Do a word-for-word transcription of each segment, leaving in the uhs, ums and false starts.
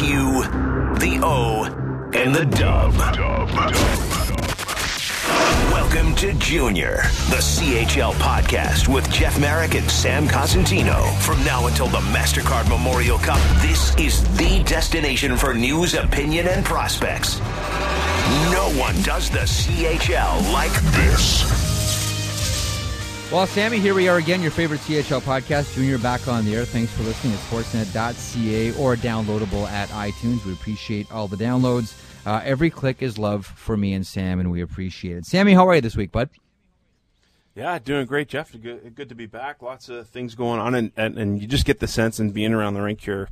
Q, the O, and the Dub. Welcome to Junior, the C H L podcast with Jeff Merrick and Sam Cosentino. From now until the MasterCard Memorial Cup, this is the destination for news, opinion, and prospects. No one does the C H L like this. Well, Sammy, here we are again, your favorite C H L podcast. Junior back on the air. Thanks for listening at sportsnet dot c a or downloadable at iTunes. We appreciate all the downloads. Uh, every click is love for me and Sam, and we appreciate it. Sammy, how are you this week, bud? Yeah, doing great, Jeff. Good, good to be back. Lots of things going on, and, and, and you just get the sense in being around the rink here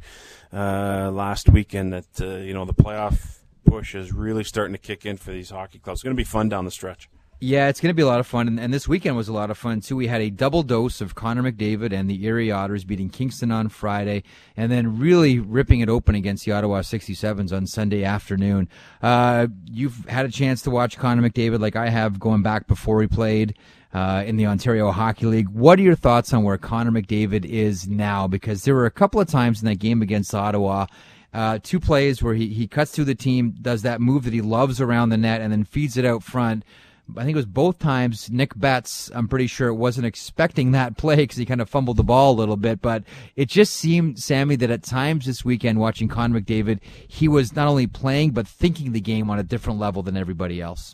uh, last weekend that uh, you know the playoff push is really starting to kick in for these hockey clubs. It's going to be fun down the stretch. Yeah, it's going to be a lot of fun, and, and this weekend was a lot of fun, too. We had a double dose of Connor McDavid and the Erie Otters beating Kingston on Friday, and then really ripping it open against the Ottawa sixty-sevens on Sunday afternoon. Uh, you've had a chance to watch Connor McDavid like I have going back before he played uh, in the Ontario Hockey League. What are your thoughts on where Connor McDavid is now? Because there were a couple of times in that game against Ottawa, uh, two plays where he, he cuts through the team, does that move that he loves around the net, and then feeds it out front. I think it was both times Nick Betts, I'm pretty sure, wasn't expecting that play because he kind of fumbled the ball a little bit. But it just seemed, Sammy, that at times this weekend watching Connor McDavid, he was not only playing but thinking the game on a different level than everybody else.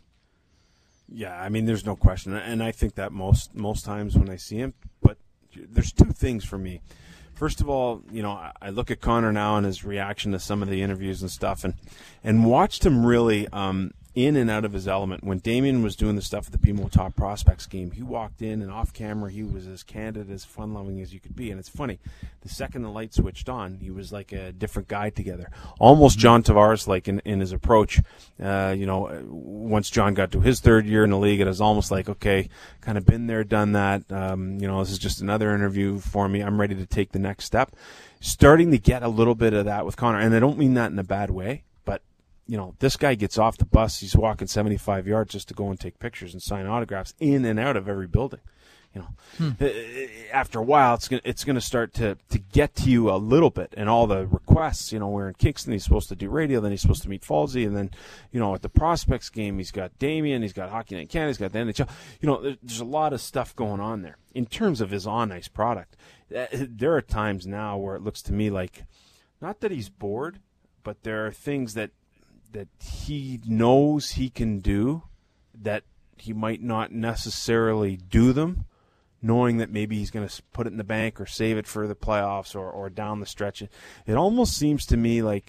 Yeah, I mean, there's no question. And I think that most most times when I see him. But there's two things for me. First of all, you know, I look at Connor now and his reaction to some of the interviews and stuff and, and watched him really um, – in and out of his element. When Damien was doing the stuff at the B M O Top Prospects game, he walked in and off camera, he was as candid, as fun-loving as you could be. And it's funny, the second the light switched on, he was like a different guy together. Almost John Tavares-like in, in his approach. Uh, you know, once John got to his third year in the league, it was almost like, okay, kind of been there, done that. Um, you know, this is just another interview for me. I'm ready to take the next step. Starting to get a little bit of that with Connor, and I don't mean that in a bad way. You know, this guy gets off the bus, he's walking seventy-five yards just to go and take pictures and sign autographs in and out of every building. You know, hmm. After a while, it's gonna it's gonna start to, to get to you a little bit, and all the requests. You know, we're in Kingston, he's supposed to do radio, then he's supposed to meet Falsey, and then you know at the Prospects game, he's got Damien, he's got Hockey Night Canada, he's got the N H L. You know, there's a lot of stuff going on there in terms of his on-ice product. There are times now where it looks to me like, not that he's bored, but there are things that. that he knows he can do, that he might not necessarily do them, knowing that maybe he's going to put it in the bank or save it for the playoffs or, or down the stretch. It almost seems to me like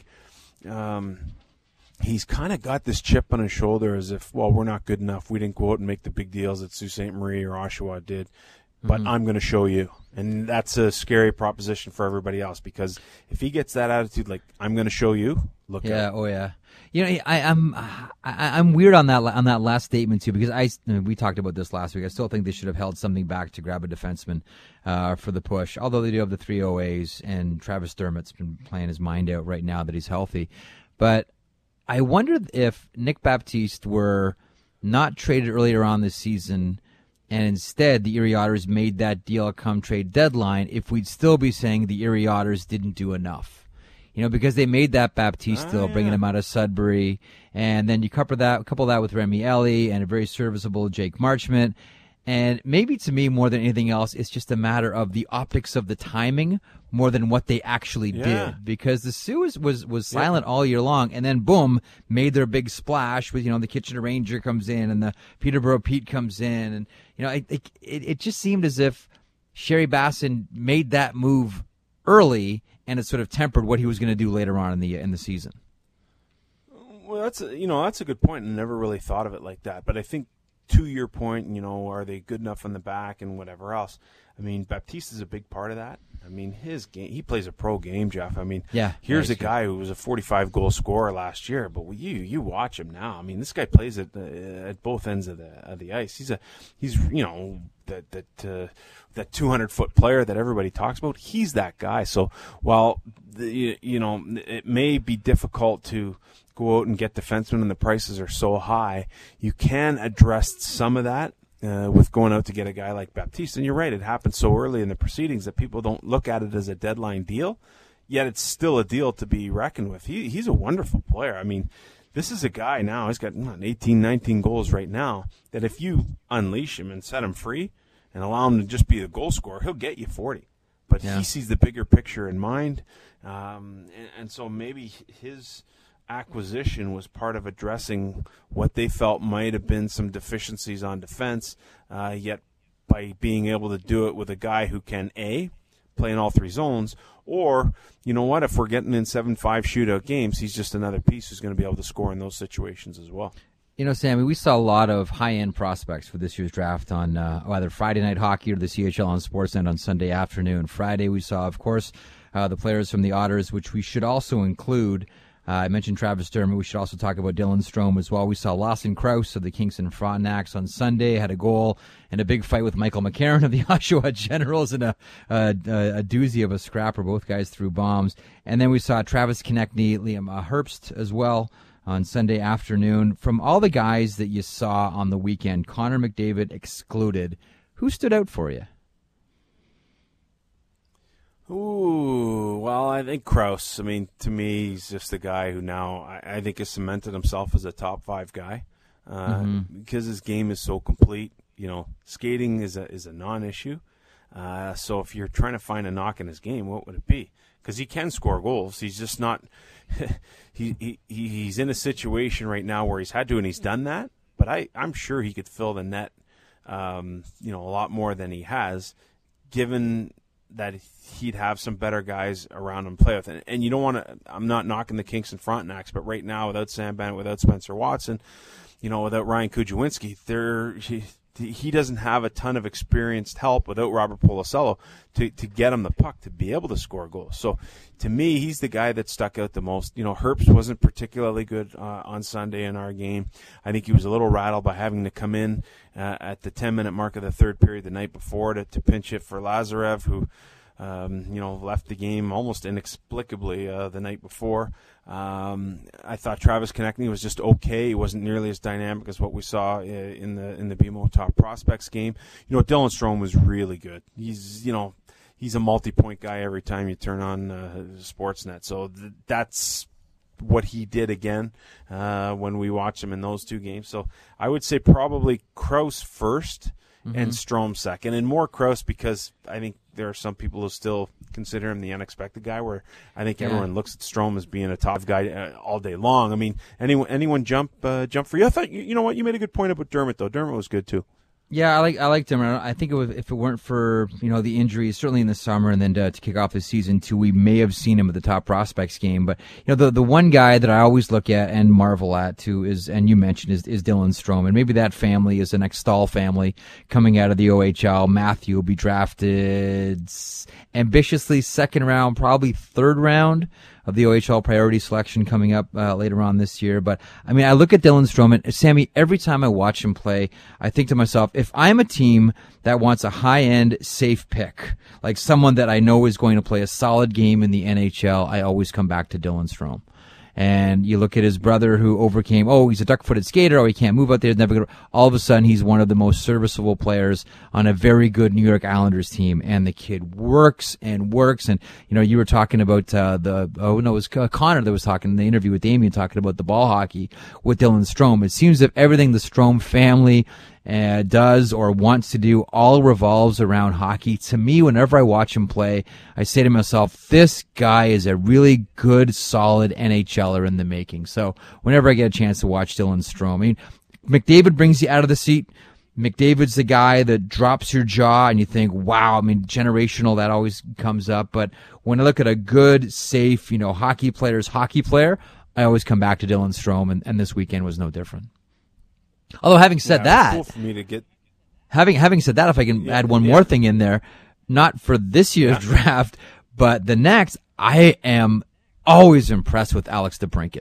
um, he's kind of got this chip on his shoulder as if, well, we're not good enough. We didn't go out and make the big deals that Sault Ste. Marie or Oshawa did, but mm-hmm. I'm going to show you. And that's a scary proposition for everybody else, because if he gets that attitude, like, I'm going to show you, look at it. Yeah, oh yeah. You know, I, I'm I, I'm weird on that on that last statement too, because I we talked about this last week. I still think they should have held something back to grab a defenseman uh, for the push. Although they do have the three O As, and Travis Dermott's been playing his mind out right now that he's healthy. But I wondered if Nick Baptiste were not traded earlier on this season, and instead the Erie Otters made that deal come trade deadline, if we'd still be saying the Erie Otters didn't do enough. You know, because they made that Baptiste deal, oh, yeah. bringing him out of Sudbury, and then you couple that, couple that with Remy Ellie and a very serviceable Jake Marchment, and maybe to me more than anything else, it's just a matter of the optics of the timing more than what they actually yeah. did. Because the Sioux was was, was silent yeah. all year long, and then boom, made their big splash with you know the Kitchener Ranger comes in and the Peterborough Pete comes in, and you know it it, it just seemed as if Sherry Bassin made that move early, and it sort of tempered what he was going to do later on in the in the season. Well, that's a, you know that's a good point, and never really thought of it like that. But I think to your point, you know, are they good enough on the back and whatever else? I mean, Baptiste is a big part of that. I mean, his game, he plays a pro game, Jeff. I mean, yeah, here's nice, a guy yeah. who was a forty-five goal scorer last year, but you you watch him now. I mean, this guy plays at the, at both ends of the of the ice. He's a he's you know that that uh, that two hundred foot player that everybody talks about. He's that guy. So while the, you know it may be difficult to go out and get defensemen and the prices are so high, you can address some of that uh, with going out to get a guy like Baptiste. And you're right, it happened so early in the proceedings that people don't look at it as a deadline deal. yet it's still a deal to be reckoned with. He He's a wonderful player. I mean, this is a guy now, he's got eighteen, nineteen goals right now, that if you unleash him and set him free and allow him to just be the goal scorer, he'll get you forty. But yeah. he sees the bigger picture in mind, um, and, and so maybe his acquisition was part of addressing what they felt might have been some deficiencies on defense, uh, yet by being able to do it with a guy who can, A, play in all three zones, or, you know what, if we're getting in seven five shootout games, he's just another piece who's going to be able to score in those situations as well. You know, Sammy, we saw a lot of high-end prospects for this year's draft on uh, either Friday Night Hockey or the C H L on Sportsnet on Sunday afternoon. Friday we saw, of course, uh, the players from the Otters, which we should also include. Uh, I mentioned Travis Dermott. We should also talk about Dylan Strome as well. We saw Lawson Krause of the Kingston Frontenacs on Sunday, had a goal and a big fight with Michael McCarron of the Oshawa Generals and a, a, a doozy of a scrapper. Both guys threw bombs. And then we saw Travis Konechny, Liam uh, Herbst as well on Sunday afternoon. From all the guys that you saw on the weekend, Connor McDavid excluded, who stood out for you? Ooh, well, I think Krause. I mean, to me, he's just a guy who now I, I think has cemented himself as a top five guy uh, mm-hmm. because his game is so complete. You know, skating is a is a non-issue. Uh, so if you're trying to find a knock in his game, what would it be? Because he can score goals. He's just not. he, he he's in a situation right now where he's had to, and he's done that. But I I'm sure he could fill the net, um, you know, a lot more than he has, given that he'd have some better guys around him to play with. And, and you don't want to – I'm not knocking the Kingston Frontenacs, but right now without Sam Bennett, without Spencer Watson, you know, without Ryan Kujawinski, there he, he doesn't have a ton of experienced help without Robert Policello to, to get him the puck to be able to score goals. So to me, he's the guy that stuck out the most. You know, Herbst wasn't particularly good uh, on Sunday in our game. I think he was a little rattled by having to come in uh, at the ten-minute mark of the third period the night before to, to pinch it for Lazarev, who Um, you know, left the game almost inexplicably uh, the night before. Um, I thought Travis Konechny was just okay. He wasn't nearly as dynamic as what we saw in the in the B M O Top Prospects game. You know, Dylan Strome was really good. He's, you know, he's a multi-point guy every time you turn on uh, Sportsnet. So th- that's what he did again uh, when we watched him in those two games. So I would say probably Krause first mm-hmm. and Strome second, and more Krause because I think there are some people who still consider him the unexpected guy, where I think yeah. everyone looks at Strome as being a top guy uh, all day long. I mean, anyone anyone jump uh, jump for you? I thought, you, you know what, you made a good point about Dermott, though. Dermott was good, too. Yeah, I like I liked him. I think it was, if it weren't for, you know, the injuries, certainly in the summer, and then to, to kick off the season too, we may have seen him at the Top Prospects game. But you know, the the one guy that I always look at and marvel at too is, and you mentioned, is, is Dylan Strome, and maybe that family is the next Stahl family coming out of the O H L. Matthew will be drafted ambitiously second round, probably third round of the O H L priority selection coming up uh, later on this year. But, I mean, I look at Dylan Strome, and Sammy, every time I watch him play, I think to myself, if I'm a team that wants a high-end, safe pick, like someone that I know is going to play a solid game in the N H L, I always come back to Dylan Strome. And you look at his brother who overcame, oh, he's a duck-footed skater, oh, he can't move out there, never gonna, all of a sudden he's one of the most serviceable players on a very good New York Islanders team, and the kid works and works. And, you know, you were talking about uh, the, oh, no, it was Connor that was talking in the interview with Damien, talking about the ball hockey with Dylan Strome. It seems that everything the Strome family Uh, does or wants to do all revolves around hockey. To me, whenever I watch him play, I say to myself, this guy is a really good, solid NHLer in the making. So whenever I get a chance to watch Dylan Strome, I mean, McDavid brings you out of the seat. McDavid's the guy that drops your jaw and you think, wow, I mean, generational, that always comes up. But when I look at a good, safe, you know, hockey player's hockey player, I always come back to Dylan Strome, and, and this weekend was no different. Although having said yeah, that, cool for me to get... having having said that, if I can yeah, add one yeah. more thing in there, not for this year's yeah. draft, but the next, I am always impressed with Alex DeBrincat.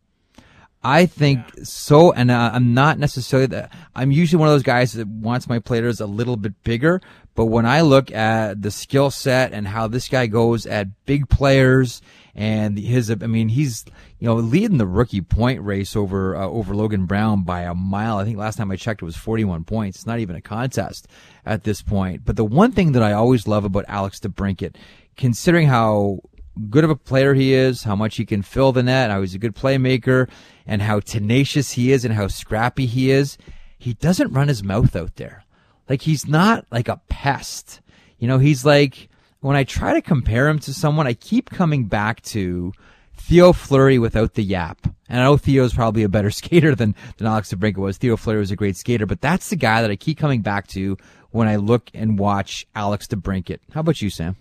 I think yeah. so, and uh, I'm not necessarily that. I'm usually one of those guys that wants my players a little bit bigger, but when I look at the skill set and how this guy goes at big players, and his, I mean, he's, you know, leading the rookie point race over uh, over Logan Brown by a mile. I think last time I checked it was forty-one points. It's not even a contest at this point. But the one thing that I always love about Alex DeBrincat, considering how good of a player he is, how much he can fill the net, how he's a good playmaker, and how tenacious he is and how scrappy he is, he doesn't run his mouth out there. Like, he's not like a pest. You know, he's like, when I try to compare him to someone, I keep coming back to Theo Fleury without the yap. And I know Theo's probably a better skater than, than Alex DeBrincat was. Theo Fleury was a great skater, but that's the guy that I keep coming back to when I look and watch Alex DeBrincat. How about you, Sam?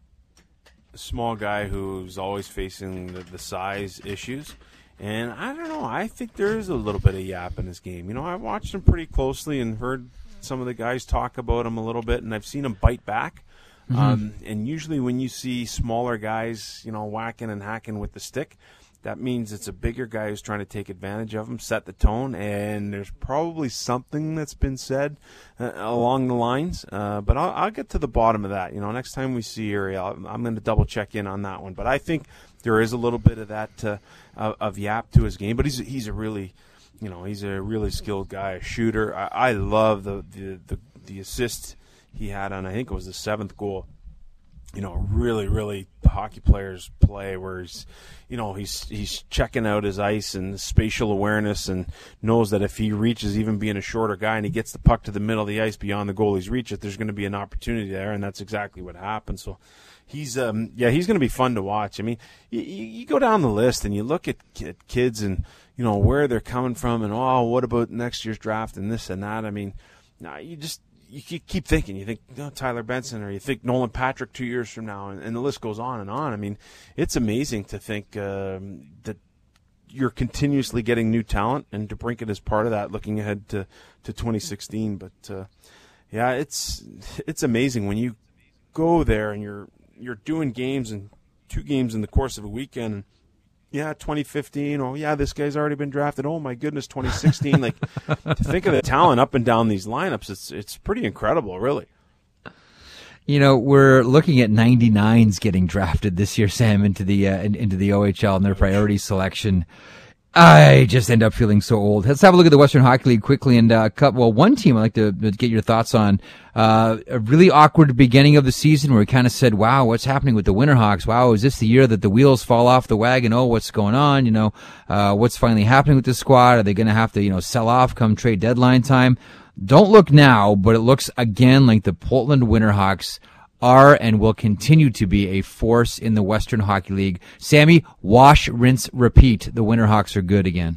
A small guy who's always facing the, the size issues. And I don't know, I think there is a little bit of yap in his game. You know, I watched him pretty closely and heard some of the guys talk about him a little bit, and I've seen him bite back. Mm-hmm. Um, and usually when you see smaller guys, you know, whacking and hacking with the stick, that means it's a bigger guy who's trying to take advantage of him, set the tone, and there's probably something that's been said uh, along the lines. Uh, but I'll, I'll get to the bottom of that. You know, next time we see Ariel, I'm going to double check in on that one. But I think there is a little bit of that uh, of, of yap to his game. But he's he's a really, you know, he's a really skilled guy, a shooter. I, I love the, the the the assist he had on, I think it was the seventh goal. You know, really, really hockey players play where he's, you know, he's he's checking out his ice and spatial awareness and knows that if he reaches, even being a shorter guy, and he gets the puck to the middle of the ice beyond the goalie's reach, that there's going to be an opportunity there, and that's exactly what happened. So he's, um, yeah, he's going to be fun to watch. I mean, you, you go down the list and you look at, at kids and, you know, where they're coming from and, oh, what about next year's draft and this and that. I mean, nah, you just – you keep thinking, you think oh, Tyler Benson, or you think Nolan Patrick two years from now, and, and the list goes on and on. I mean, it's amazing to think um, that you're continuously getting new talent, and DeBrincat is part of that, looking ahead to, to twenty sixteen. But uh, yeah, it's it's amazing when you go there and you're you're doing games and two games in the course of a weekend. And, yeah, twenty fifteen. Oh, yeah, this guy's already been drafted. Oh, my goodness, twenty sixteen. Like, to think of the talent up and down these lineups, it's it's pretty incredible, really. You know, we're looking at ninety-nines getting drafted this year, Sam, into the uh, into the O H L and their priority selection. I just end up feeling so old. Let's have a look at the Western Hockey League quickly. And, uh, well, one team I'd like to get your thoughts on. Uh, a really awkward beginning of the season where we kind of said, wow, what's happening with the Winterhawks? Wow, is this the year that the wheels fall off the wagon? Oh, what's going on? You know, uh, what's finally happening with the squad? Are they going to have to, you know, sell off come trade deadline time? Don't look now, but it looks again like the Portland Winterhawks are and will continue to be a force in the Western Hockey League. Sammy, wash, rinse, repeat. The Winterhawks are good again.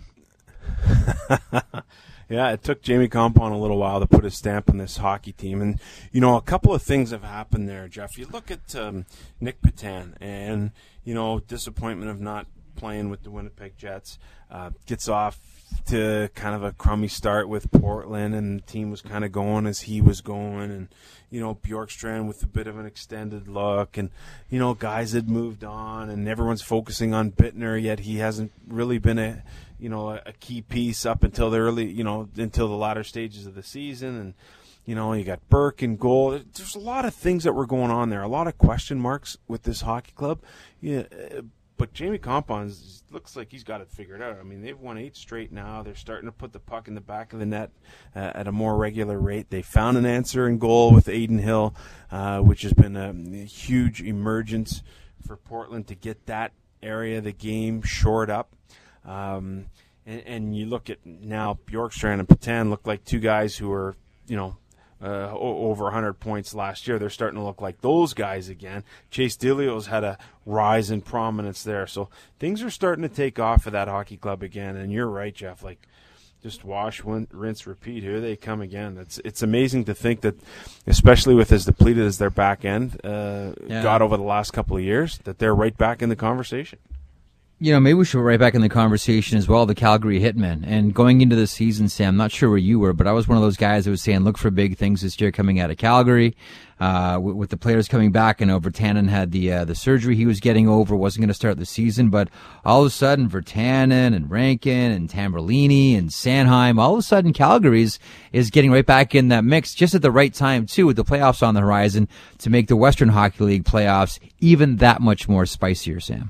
Yeah, it took Jamie Compon a little while to put his stamp on this hockey team. And, you know, a couple of things have happened there, Jeff. You look at um, Nick Petan and, you know, disappointment of not playing with the Winnipeg Jets. Uh, gets off to kind of a crummy start with Portland, and the team was kind of going as he was going. And, you know, Bjorkstrand with a bit of an extended look, and, you know, guys had moved on, and everyone's focusing on Bittner, yet he hasn't really been a, you know, a, a key piece up until the early, you know, until the latter stages of the season. And, you know, you got Burke and goal. There's a lot of things that were going on there, a lot of question marks with this hockey club. Yeah, but Jamie Compon looks like he's got it figured out. I mean, they've won eight straight now. They're starting to put the puck in the back of the net uh, at a more regular rate. They found an answer in goal with Aiden Hill, uh, which has been a, a huge emergence for Portland to get that area of the game shored up. Um, and, and you look at now Bjorkstrand and Petan look like two guys who are, you know, Uh, over one hundred points last year. They're starting to look like those guys again. Chase Delios had a rise in prominence there. So things are starting to take off for that hockey club again. And you're right, Jeff. Like, just wash, rinse, repeat. Here they come again. It's it's amazing to think that, especially with as depleted as their back end uh, yeah. got over the last couple of years, that they're right back in the conversation. You know, maybe we should right back in the conversation as well, the Calgary Hitmen. And going into the season, Sam, I'm not sure where you were, but I was one of those guys that was saying, look for big things this year coming out of Calgary. Uh, with, with the players coming back, and Virtanen had the uh, the surgery he was getting over, wasn't going to start the season, but all of a sudden, Virtanen and Rankin and Tambellini and Sanheim, all of a sudden, Calgary's is getting right back in that mix, just at the right time, too, with the playoffs on the horizon, to make the Western Hockey League playoffs even that much more spicier, Sam.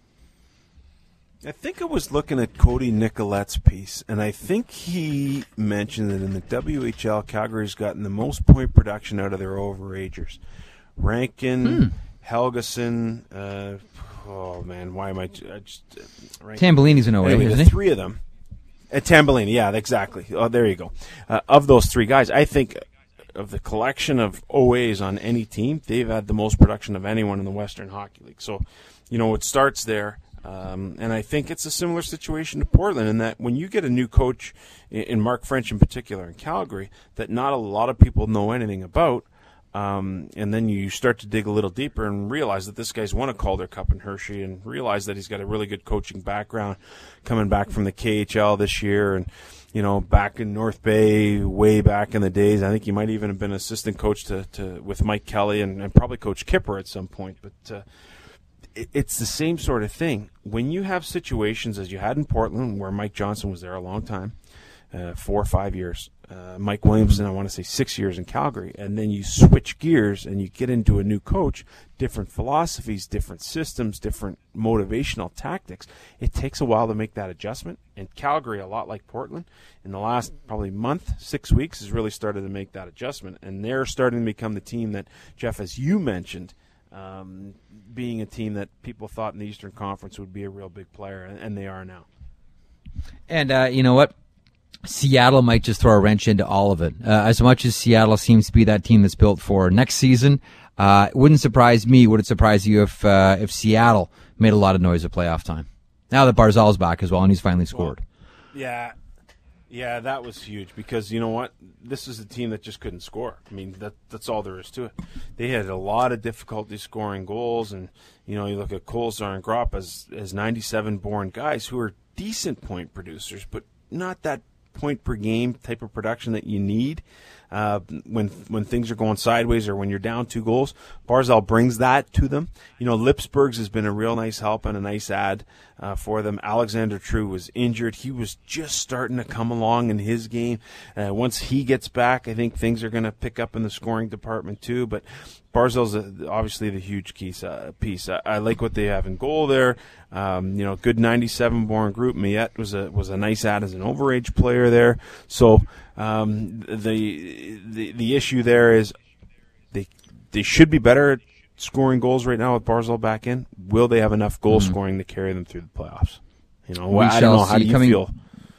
I think I was looking at Cody Nicolette's piece, and I think he mentioned that in the W H L, Calgary's gotten the most point production out of their overagers. Rankin, hmm. Helgeson, uh, oh man, why am I? I just, uh, right Tambellini's an O A, anyway, isn't the he? three of them. Uh, Tambellini, yeah, exactly. Oh, there you go. Uh, of those three guys, I think of the collection of O As on any team, they've had the most production of anyone in the Western Hockey League. So, you know, it starts there. Um, and I think it's a similar situation to Portland in that when you get a new coach, in, in Mark French in particular in Calgary, that not a lot of people know anything about, um, and then you start to dig a little deeper and realize that this guy's won a Calder Cup in Hershey and realize that he's got a really good coaching background coming back from the K H L this year and, you know, back in North Bay way back in the days. I think he might even have been assistant coach to, to with Mike Kelly and, and probably Coach Kipper at some point. But uh, it, it's the same sort of thing. When you have situations as you had in Portland where Mike Johnson was there a long time, uh, four or five years, uh, Mike Williamson, I want to say six years in Calgary, and then you switch gears and you get into a new coach, different philosophies, different systems, different motivational tactics. It takes a while to make that adjustment. And Calgary, a lot like Portland, in the last probably month, six weeks, has really started to make that adjustment. And they're starting to become the team that, Jeff, as you mentioned, um, being a team that people thought in the Eastern Conference would be a real big player, and, and they are now. And uh, you know what? Seattle might just throw a wrench into all of it. Uh, as much as Seattle seems to be that team that's built for next season, uh, it wouldn't surprise me. Would it surprise you if uh, if Seattle made a lot of noise at playoff time? Now that Barzal's back as well, and he's finally scored. Well, yeah, yeah, that was huge because you know what? This is a team that just couldn't score. I mean, that that's all there is to it. They had a lot of difficulty scoring goals, and you know, you look at Kolzar and Gropp as as ninety-seven born guys who are decent point producers, but not that point per game type of production that you need uh, when when things are going sideways or when you're down two goals. Barzal brings that to them. You know, Lipsbergs has been a real nice help and a nice add uh, for them. Alexander True was injured. He was just starting to come along in his game. Uh, once he gets back, I think things are going to pick up in the scoring department too. But Barzal's a, obviously the huge key, uh, piece. I, I like what they have in goal there. Um, you know, good ninety-seven born group. Miette was a was a nice add as an overage player there. So um, the the the issue there is they they should be better at scoring goals right now with Barzal back in. Will they have enough goal mm-hmm. scoring to carry them through the playoffs? You know, well, I don't know. How do you coming- feel?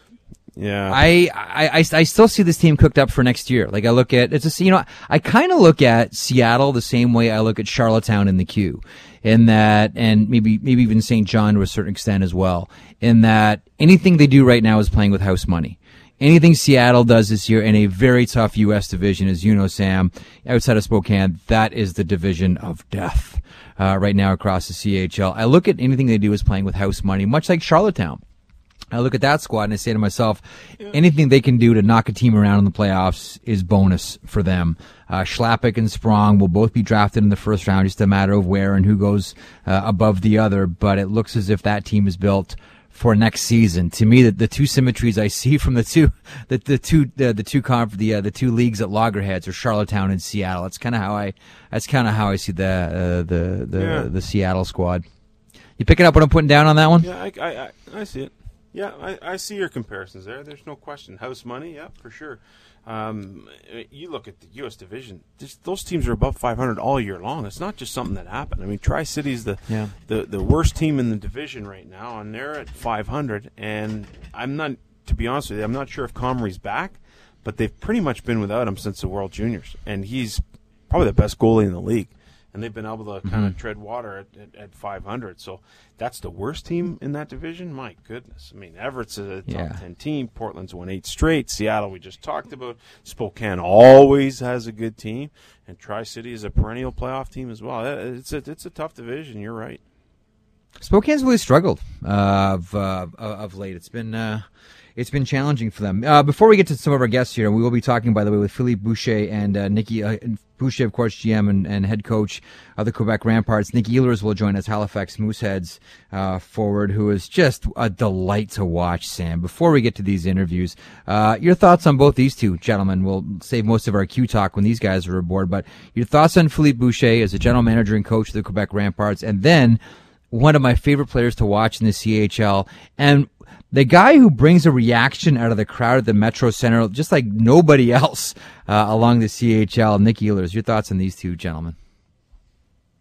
Yeah, I, I, I, I still see this team cooked up for next year. Like I look at it's a, you know, I kind of look at Seattle the same way I look at Charlottetown in the Q, in that, and maybe maybe even Saint John to a certain extent as well. In that anything they do right now is playing with house money. Anything Seattle does this year in a very tough U S division, as you know, Sam, outside of Spokane, that is the division of death uh, right now across the C H L. I look at anything they do as playing with house money, much like Charlottetown. I look at that squad and I say to myself, anything they can do to knock a team around in the playoffs is bonus for them. Uh, Schlappick and Sprong will both be drafted in the first round, just a matter of where and who goes uh, above the other. But it looks as if that team is built for next season. To me, the, the two symmetries I see from the two, the, the two, the, the two conf, the uh, the two leagues at loggerheads are Charlottetown and Seattle. That's kind of how I, that's kind of how I see the uh, the the, yeah. the Seattle squad. You picking up what I'm putting down on that one? Yeah, I I, I, I see it. Yeah, I, I see your comparisons there. There's no question. House money, yeah, for sure. Um, you look at the U S division; this, those teams are above five hundred all year long. It's not just something that happened. I mean, Tri-City's the, yeah. the the worst team in the division right now, and they're at five hundred. And I'm not, to be honest with you, I'm not sure if Comrie's back, but they've pretty much been without him since the World Juniors, and he's probably the best goalie in the league. And they've been able to mm-hmm. kind of tread water at, at, at five hundred. So that's the worst team in that division? My goodness. I mean, Everett's a top yeah. ten team. Portland's won eight straight. Seattle, we just talked about. Spokane always has a good team. And Tri-City is a perennial playoff team as well. It's a, it's a tough division. You're right. Spokane's really struggled uh, of, uh, of late. It's been... Uh It's been challenging for them. Uh, before we get to some of our guests here, we will be talking, by the way, with Philippe Boucher and uh, Nikki uh, Boucher, of course, G M and, and head coach of the Quebec Ramparts. Nikki Ehlers will join us, Halifax Mooseheads uh, forward, who is just a delight to watch, Sam. Before we get to these interviews, uh, your thoughts on both these two gentlemen. We'll save most of our Q talk when these guys are aboard, but your thoughts on Philippe Boucher as the general manager and coach of the Quebec Ramparts, and then one of my favorite players to watch in the C H L, and the guy who brings a reaction out of the crowd at the Metro Center, just like nobody else uh, along the C H L, Nick Ehlers. Your thoughts on these two gentlemen?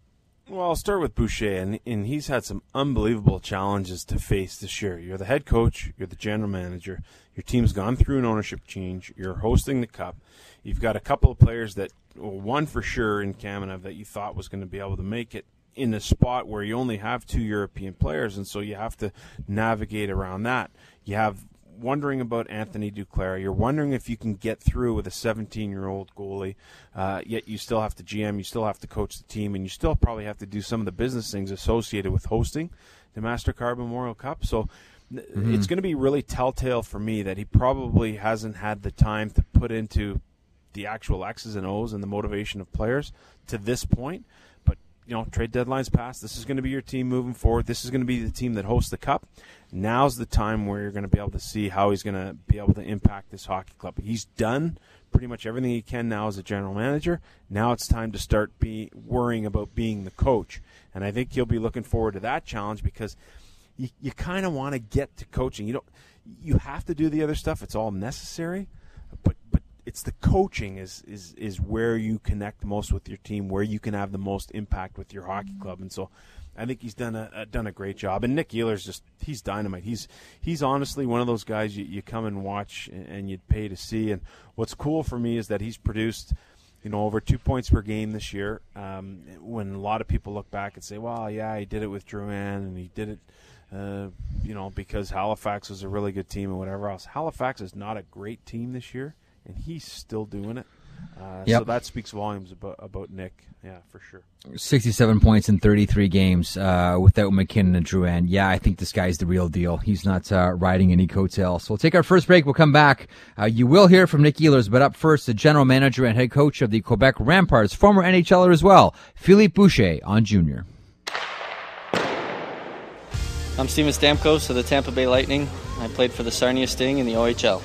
Well, I'll start with Boucher, and, and he's had some unbelievable challenges to face this year. You're the head coach, you're the general manager, your team's gone through an ownership change, you're hosting the Cup, you've got a couple of players that, well, one for sure in Kamenev that you thought was going to be able to make it in a spot where you only have two European players, and so you have to navigate around that. You have wondering about Anthony Duclair. You're wondering if you can get through with a seventeen-year-old goalie, uh, yet you still have to G M, you still have to coach the team, and you still probably have to do some of the business things associated with hosting the MasterCard Memorial Cup. So mm-hmm. it's going to be really telltale for me that he probably hasn't had the time to put into the actual X's and O's and the motivation of players to this point. But, you know, trade deadline's passed. This is going to be your team moving forward. This is going to be the team that hosts the Cup. Now's the time where you're going to be able to see how he's going to be able to impact this hockey club. He's done pretty much everything he can now as a general manager. Now it's time to start be worrying about being the coach. And I think he'll be looking forward to that challenge because you, you kind of want to get to coaching. You don't. You have to do the other stuff. It's all necessary. But but it's the coaching is, is, is where you connect most with your team, where you can have the most impact with your hockey club. And so I think he's done a, a done a great job. And Nick Ehlers just he's dynamite. He's he's honestly one of those guys you, you come and watch and, and you'd pay to see. And what's cool for me is that he's produced, you know, over two points per game this year. Um, when a lot of people look back and say, well, yeah, he did it with Drouin and he did it, uh, you know, because Halifax was a really good team and whatever else. Halifax is not a great team this year, and he's still doing it. Uh, yep. So that speaks volumes about about Nick, yeah, for sure. sixty-seven points in thirty-three games uh, without McKinnon and Drouin. Yeah, I think this guy's the real deal. He's not uh, riding any coattails. So we'll take our first break. We'll come back. Uh, you will hear from Nick Ehlers, but up first, the general manager and head coach of the Quebec Ramparts, former N H L er as well, Philippe Boucher on Junior. I'm Steven Stamkos of the Tampa Bay Lightning. I played for the Sarnia Sting in the O H L.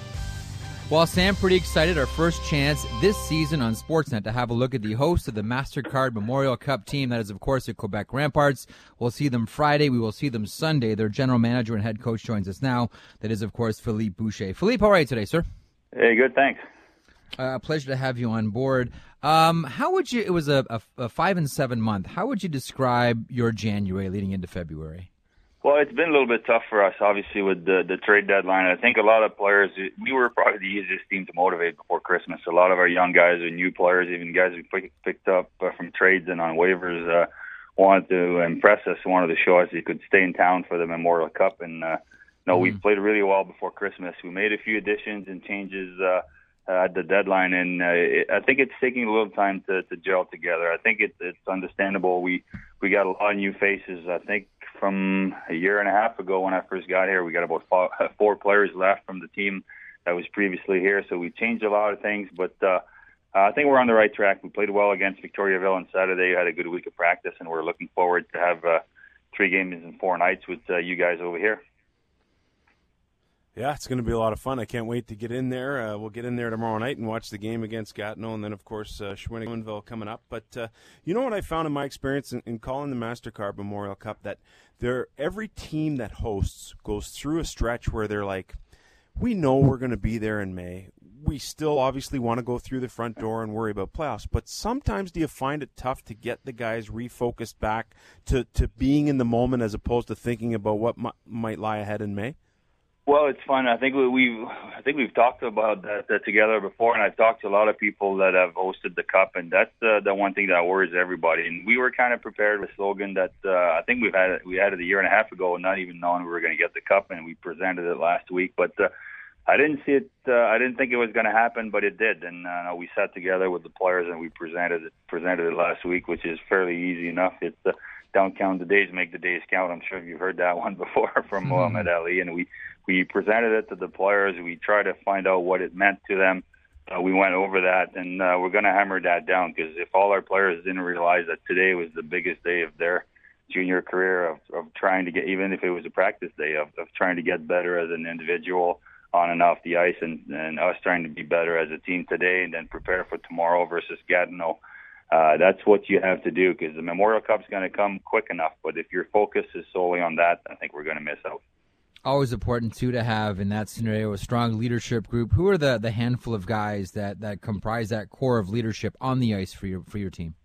Well, Sam, pretty excited. Our first chance this season on Sportsnet to have a look at the host of the MasterCard Memorial Cup team. That is, of course, the Quebec Ramparts. We'll see them Friday. We will see them Sunday. Their general manager and head coach joins us now. That is, of course, Philippe Boucher. Philippe, how are you today, sir? Hey, good, thanks. A uh, pleasure to have you on board. Um, how would you, it was a, a, a five and seven month. How would you describe your January leading into February? Well, it's been a little bit tough for us, obviously, with the, the trade deadline. I think a lot of players, we were probably the easiest team to motivate before Christmas. A lot of our young guys and new players, even guys we picked up uh, from trades and on waivers, uh, wanted to impress us, wanted to show us they could stay in town for the Memorial Cup. And, uh, no, mm-hmm. we played really well before Christmas. We made a few additions and changes uh, uh, at the deadline, and uh, it, I think it's taking a little time to, to gel together. I think it, it's understandable. We, we got a lot of new faces. I think from a year and a half ago when I first got here, we got about four, four players left from the team that was previously here. So we changed a lot of things, but uh, I think we're on the right track. We played well against Victoriaville on Saturday, had a good week of practice, and we're looking forward to have uh, three games in four nights with uh, you guys over here. Yeah, it's going to be a lot of fun. I can't wait to get in there. Uh, we'll get in there tomorrow night and watch the game against Gatineau, and then, of course, uh, Shawiniganville coming up. But uh, you know what I found in my experience in, in calling the MasterCard Memorial Cup? That there, every team that hosts goes through a stretch where they're like, we know we're going to be there in May. We still obviously want to go through the front door and worry about playoffs. But sometimes do you find it tough to get the guys refocused back to, to being in the moment as opposed to thinking about what m- might lie ahead in May? Well, it's fun. I think we, we've I think we've talked about that, that together before, and I've talked to a lot of people that have hosted the Cup, and that's the the one thing that worries everybody. And we were kind of prepared with a slogan that uh, I think we've had it, we had it a year and a half ago, not even knowing we were going to get the Cup, and we presented it last week. But uh, I didn't see it. Uh, I didn't think it was going to happen, but it did. And uh, we sat together with the players and we presented it presented it last week, which is fairly easy enough. It's uh, don't count the days, make the days count. I'm sure you've heard that one before from Muhammad mm-hmm. Ali, and we. We presented it to the players. We tried to find out what it meant to them. Uh, we went over that, and uh, we're going to hammer that down because if all our players didn't realize that today was the biggest day of their junior career of, of trying to get, even if it was a practice day, of, of trying to get better as an individual on and off the ice, and, and us trying to be better as a team today and then prepare for tomorrow versus Gatineau. Uh, that's what you have to do because the Memorial Cup's going to come quick enough, but if your focus is solely on that, I think we're going to miss out. Always important, too, to have in that scenario a strong leadership group. Who are the, the handful of guys that, that comprise that core of leadership on the ice for your for your team?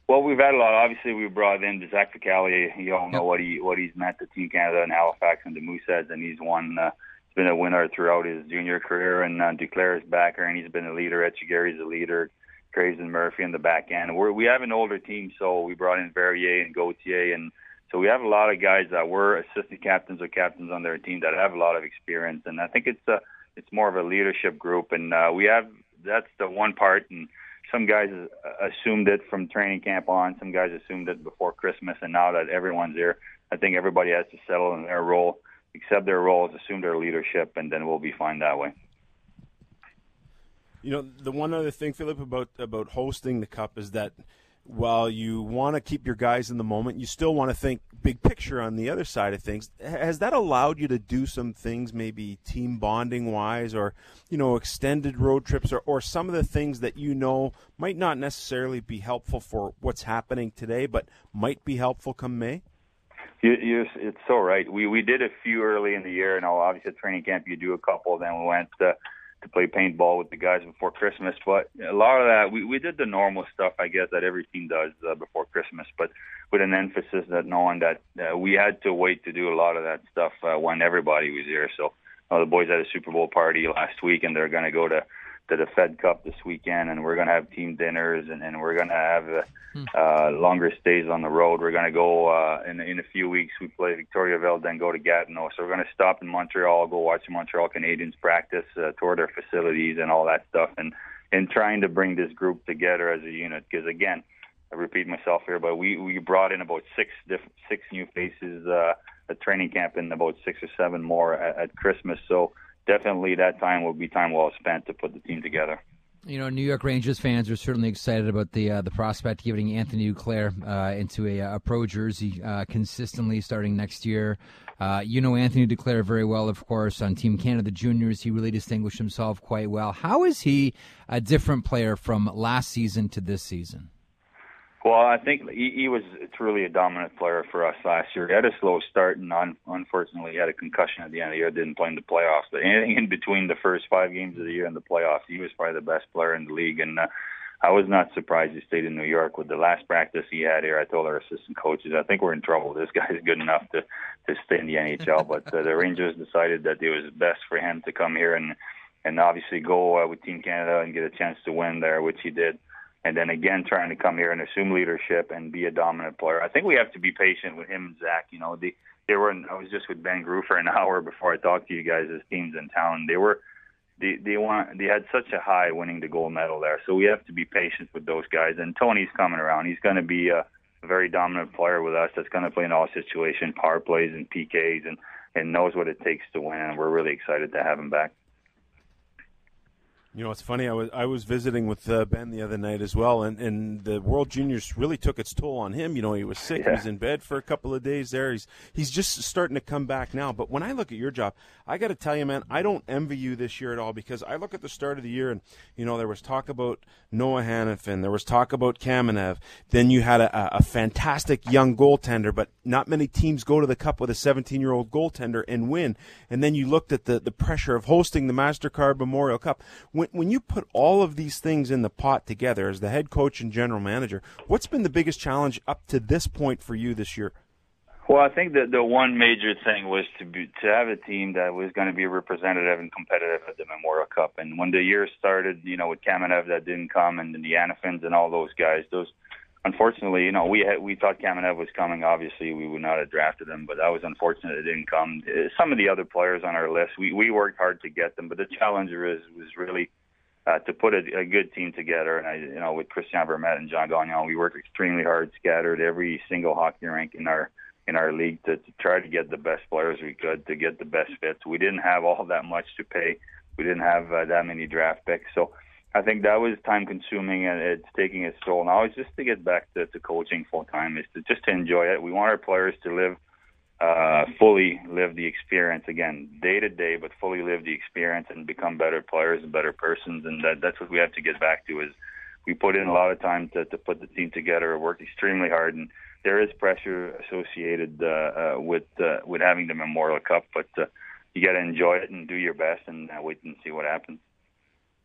Well, we've had a lot. Obviously, we brought in Zach Ficali. You all know Yep. what he what he's meant to Team Canada and Halifax and the Mooseheads, and he's won. Uh, he's been a winner throughout his junior career, and uh, Duclair is backer, and he's been a leader. Etchegary's a leader. Graves and Murphy in the back end. We're, we have an older team, so we brought in Verrier and Gauthier, and so we have a lot of guys that were assistant captains or captains on their team that have a lot of experience, and I think it's a it's more of a leadership group, and uh, we have that's the one part. And some guys assumed it from training camp on. Some guys assumed it before Christmas, and now that everyone's here, I think everybody has to settle in their role, accept their roles, assume their leadership, and then we'll be fine that way. You know, the one other thing, Philip, about about hosting the Cup is that while you want to keep your guys in the moment, you still want to think big picture on the other side of things. Has that allowed you to do some things, maybe team bonding wise, or, you know, extended road trips, or, or some of the things that you know might not necessarily be helpful for what's happening today, but might be helpful come May? You, you, it's so right. We we did a few early in the year, and obviously at training camp you do a couple. Then we went uh, to play paintball with the guys before Christmas. But a lot of that, we, we did the normal stuff, I guess, that every team does uh, before Christmas, but with an emphasis that knowing that uh, we had to wait to do a lot of that stuff uh, when everybody was here. So uh, the boys had a Super Bowl party last week, and they're going to go to, to the Fed Cup this weekend, and we're going to have team dinners, and, and we're going to have uh, uh, longer stays on the road. We're going to go uh, in, in a few weeks. We play Victoriaville, then go to Gatineau. So we're going to stop in Montreal, go watch the Montreal Canadiens practice, uh, tour their facilities and all that stuff, and, and trying to bring this group together as a unit. Because, again, I repeat myself here, but we, we brought in about six different, six new faces uh, at training camp and about six or seven more at, at Christmas. So definitely that time will be time well spent to put the team together. You know, New York Rangers fans are certainly excited about the uh, the prospect of giving Anthony Duclair uh, into a, a pro jersey uh, consistently starting next year. Uh, you know Anthony Duclair very well, of course, on Team Canada Juniors. He really distinguished himself quite well. How is he a different player from last season to this season? Well, I think he, he was truly a dominant player for us last year. He had a slow start, and un- unfortunately he had a concussion at the end of the year, didn't play in the playoffs. But anything in between the first five games of the year and the playoffs, he was probably the best player in the league. And uh, I was not surprised he stayed in New York. With the last practice he had here, I told our assistant coaches, I think we're in trouble. This guy's good enough to, to stay in the N H L. But uh, the Rangers decided that it was best for him to come here and, and obviously go uh, with Team Canada and get a chance to win there, which he did. And then again, trying to come here and assume leadership and be a dominant player. I think we have to be patient with him and Zach. You know, they they were. In, I was just with Ben Grew for an hour before I talked to you guys as teams in town. They were, they they want they had such a high winning the gold medal there. So we have to be patient with those guys. And Tony's coming around. He's going to be a, a very dominant player with us. That's going to play in all situations, power plays and P Ks, and and knows what it takes to win. And we're really excited to have him back. You know, it's funny. I was I was visiting with uh, Ben the other night as well, and, and the World Juniors really took its toll on him. You know, he was sick. Yeah. He was in bed for a couple of days there. He's he's just starting to come back now. But when I look at your job, I got to tell you, man, I don't envy you this year at all, because I look at the start of the year, and you know, there was talk about Noah Hanifin, there was talk about Kamenev. Then you had a, a fantastic young goaltender, but not many teams go to the Cup with a seventeen-year-old goaltender and win. And then you looked at the the pressure of hosting the MasterCard Memorial Cup. When When you put all of these things in the pot together as the head coach and general manager, what's been the biggest challenge up to this point for you this year? Well, I think that the one major thing was to be, to have a team that was going to be representative and competitive at the Memorial Cup. And when the year started, you know, with Kamenev that didn't come, and the Hanifins and all those guys, those unfortunately, you know, we had, we thought Kamenev was coming. Obviously, we would not have drafted him, but that was unfortunate it didn't come. Some of the other players on our list, we, we worked hard to get them, but the challenge was was really Uh, to put a, a good team together. And I, you know, with Christian Vermette and John Gagnon, we worked extremely hard, scattered every single hockey rink in our in our league to, to try to get the best players we could, to get the best fits. We didn't have all that much to pay. We didn't have uh, that many draft picks. So I think that was time consuming, and it's taking its toll. Now it's just to get back to, to coaching full time, is to just to enjoy it. We want our players to live Uh, fully live the experience, again, day to day, but fully live the experience and become better players and better persons. And that, that's what we have to get back to, is we put in a lot of time to, to put the team together, work extremely hard, and there is pressure associated uh, uh, with uh, with having the Memorial Cup, but uh, you got to enjoy it and do your best and uh, wait and see what happens.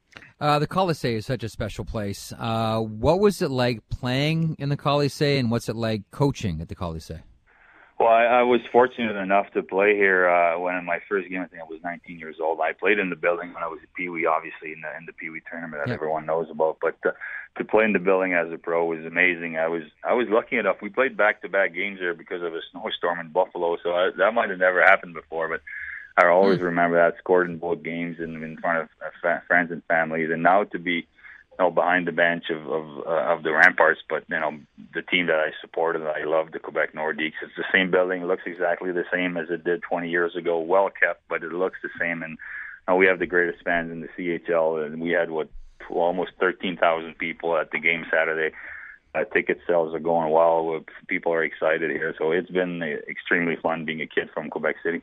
Uh, the Colisée is such a special place. Uh, what was it like playing in the Colisée, and what's it like coaching at the Colisée? Well, I, I was fortunate enough to play here uh, when in my first game, I think I was nineteen years old. I played in the building when I was a Pee Wee, obviously, in the, in the Pee Wee tournament that yeah. everyone knows about. But uh, to play in the building as a pro was amazing. I was I was lucky enough. We played back-to-back games there because of a snowstorm in Buffalo, so I, that might have never happened before. But I always remember that, scored in both games and in front of uh, friends and families. And now to be, you know, behind the bench of of, uh, of the Ramparts, but you know, the team that I supported, I love the Quebec Nordiques. It's the same building, it looks exactly the same as it did twenty years ago. Well kept, but it looks the same. And you know, we have the greatest fans in the C H L, and we had what almost thirteen thousand people at the game Saturday. Uh, ticket sales are going well. People are excited here, so it's been extremely fun being a kid from Quebec City.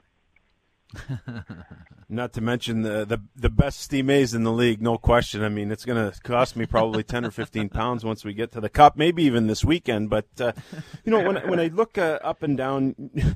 Not to mention the, the the best Steam A's in the league, no question. I mean, it's going to cost me probably ten or fifteen pounds once we get to the Cup, maybe even this weekend. But uh, you know, when when I look uh, up and down,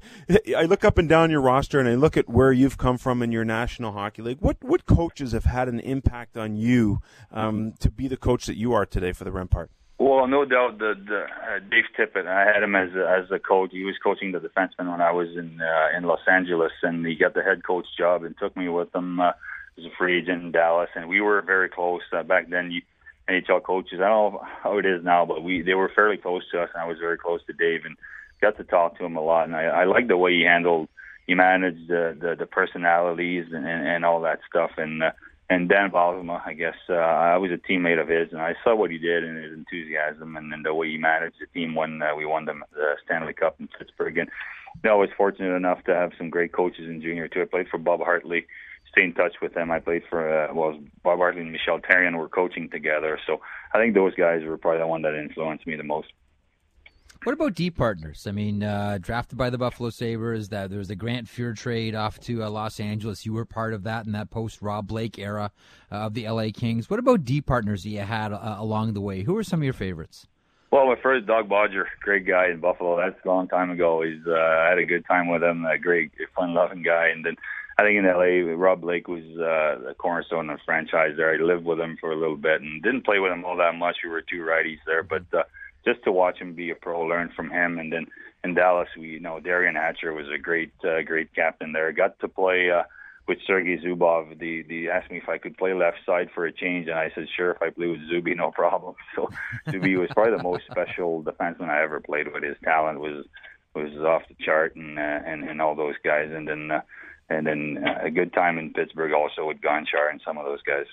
I look up and down your roster, and I look at where you've come from in your National Hockey League. What what coaches have had an impact on you um, to be the coach that you are today for the Rempart? Well, no doubt, the, the uh, Dave Tippett. I had him as a, as a coach. He was coaching the defenseman when I was in uh, in Los Angeles, and he got the head coach job and took me with him uh, as a free agent in Dallas. And we were very close uh, back then. You, N H L coaches, I don't know how it is now, but we they were fairly close to us, and I was very close to Dave and got to talk to him a lot. And I, I liked the way he handled, he managed the the, the personalities and, and, and all that stuff. And uh, And Dan Balsama, I guess, uh, I was a teammate of his, and I saw what he did and his enthusiasm and, and the way he managed the team when uh, we won the, the Stanley Cup in Pittsburgh. And you know, I was fortunate enough to have some great coaches in junior, too. I played for Bob Hartley, stayed in touch with them. I played for, uh, well, Bob Hartley and Michel Therrien were coaching together. So I think those guys were probably the one that influenced me the most. What about D partners? I mean, uh, drafted by the Buffalo Sabres, that there was the Grant Fuhr trade off to uh, Los Angeles. You were part of that in that post-Rob Blake era uh, of the L A Kings. What about D partners that you had uh, along the way? Who were some of your favorites? Well, my first, Doug Bodger, great guy in Buffalo. That's a long time ago. He's uh, I had a good time with him, a great, fun-loving guy. And then I think in L A, Rob Blake was uh, the cornerstone of the franchise there. I lived with him for a little bit and didn't play with him all that much. We were two righties there, but uh, just to watch him be a pro, learn from him. And then in Dallas, we you know Darian Hatcher was a great, uh, great captain there. Got to play uh, with Sergei Zubov. The the asked me if I could play left side for a change, and I said sure. If I played with Zuby, no problem. So Zuby was probably the most special defenseman I ever played with. His talent was was off the chart, and uh, and and all those guys. And then uh, and then uh, a good time in Pittsburgh also with Gonchar and some of those guys.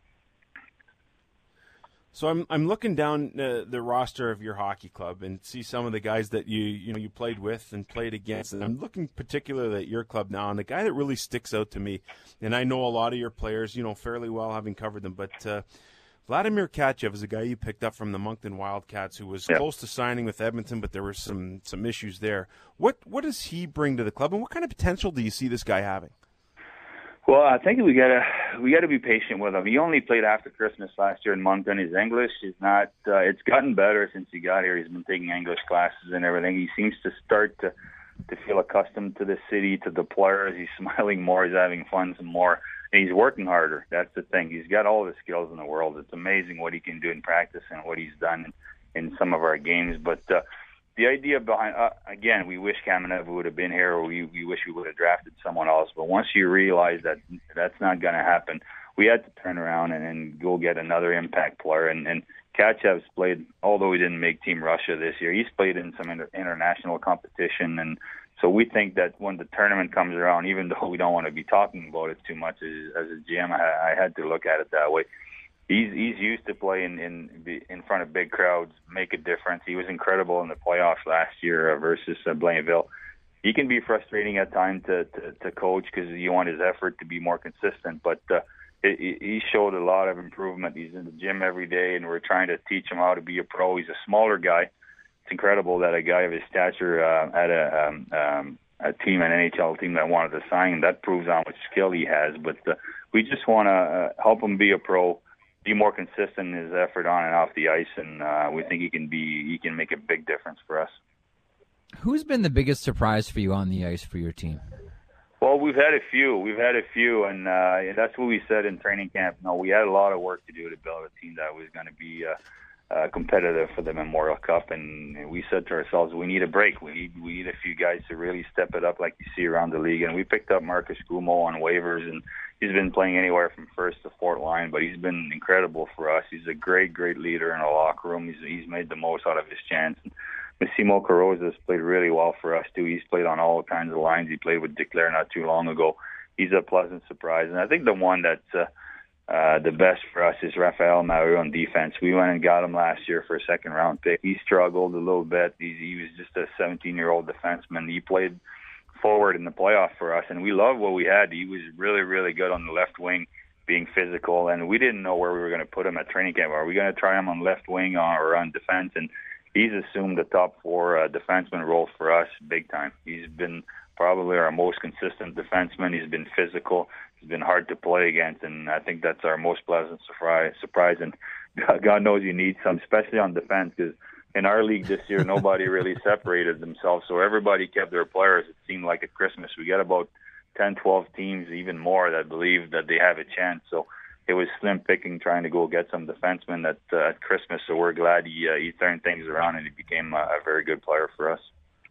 So I'm I'm looking down uh, the roster of your hockey club and see some of the guys that you you know you played with and played against, and I'm looking particularly at your club now. And the guy that really sticks out to me, and I know a lot of your players, you know, fairly well, having covered them, but uh, Vladimir Katchev is a guy you picked up from the Moncton Wildcats, who was yep. close to signing with Edmonton, but there were some some issues there. What what does he bring to the club, and what kind of potential do you see this guy having? Well, I think we gotta we gotta be patient with him. He only played after Christmas last year in Moncton. His English is not. Uh, it's gotten better since he got here. He's been taking English classes and everything. He seems to start to to feel accustomed to the city, to the players. He's smiling more. He's having fun some more, and he's working harder. That's the thing. He's got all the skills in the world. It's amazing what he can do in practice and what he's done in some of our games. But uh, the idea behind, uh, again, we wish Kamenev would have been here, or we, we wish we would have drafted someone else. But once you realize that that's not going to happen, we had to turn around and, and go get another impact player. And, and Katchev's played, although he didn't make Team Russia this year, he's played in some inter- international competition. And so we think that when the tournament comes around, even though we don't want to be talking about it too much as, as a G M, I, I had to look at it that way. He's he's used to playing in in front of big crowds, make a difference. He was incredible in the playoffs last year uh, versus uh, Blainville. He can be frustrating at times to, to, to coach because you want his effort to be more consistent, but uh, it, he showed a lot of improvement. He's in the gym every day, and we're trying to teach him how to be a pro. He's a smaller guy. It's incredible that a guy of his stature uh, had a, um, um, a team, an N H L team that wanted to sign him. That proves how much skill he has, but uh, we just want to uh, help him be a pro, be more consistent in his effort on and off the ice, and uh, we think he can be he can make a big difference for us. Who's been the biggest surprise for you on the ice for your team? Well, we've had a few. We've had a few, and uh, that's what we said in training camp. No, we had a lot of work to do to build a team that was going to be uh, uh, competitive for the Memorial Cup. And we said to ourselves, we need a break. We need we need a few guys to really step it up, like you see around the league. And we picked up Marcus Gumo on waivers, and he's been playing anywhere from first to fourth line, but he's been incredible for us. He's a great, great leader in the locker room. He's he's made the most out of his chance. Massimo Carrozza has played really well for us, too. He's played on all kinds of lines. He played with Declare not too long ago. He's a pleasant surprise. And I think the one that's uh, uh, the best for us is Rafael Maheu on defense. We went and got him last year for a second-round pick. He struggled a little bit. He, he was just a seventeen-year-old defenseman. He played forward in the playoff for us, and we loved what we had. He was really, really good on the left wing, being physical, and we didn't know where we were going to put him at training camp. Are we going to try him on left wing or on defense? And he's assumed the top four uh, defenseman role for us big time. He's been probably our most consistent defenseman. He's been physical. He's been hard to play against, and I think that's our most pleasant surprise. surprise. And God knows you need some, especially on defense, because in our league this year, nobody really separated themselves, so everybody kept their players. It seemed like at Christmas we got about ten, twelve teams, even more, that believe that they have a chance. So it was slim picking trying to go get some defensemen at, uh, at Christmas. So we're glad he uh, he turned things around and he became a, a very good player for us.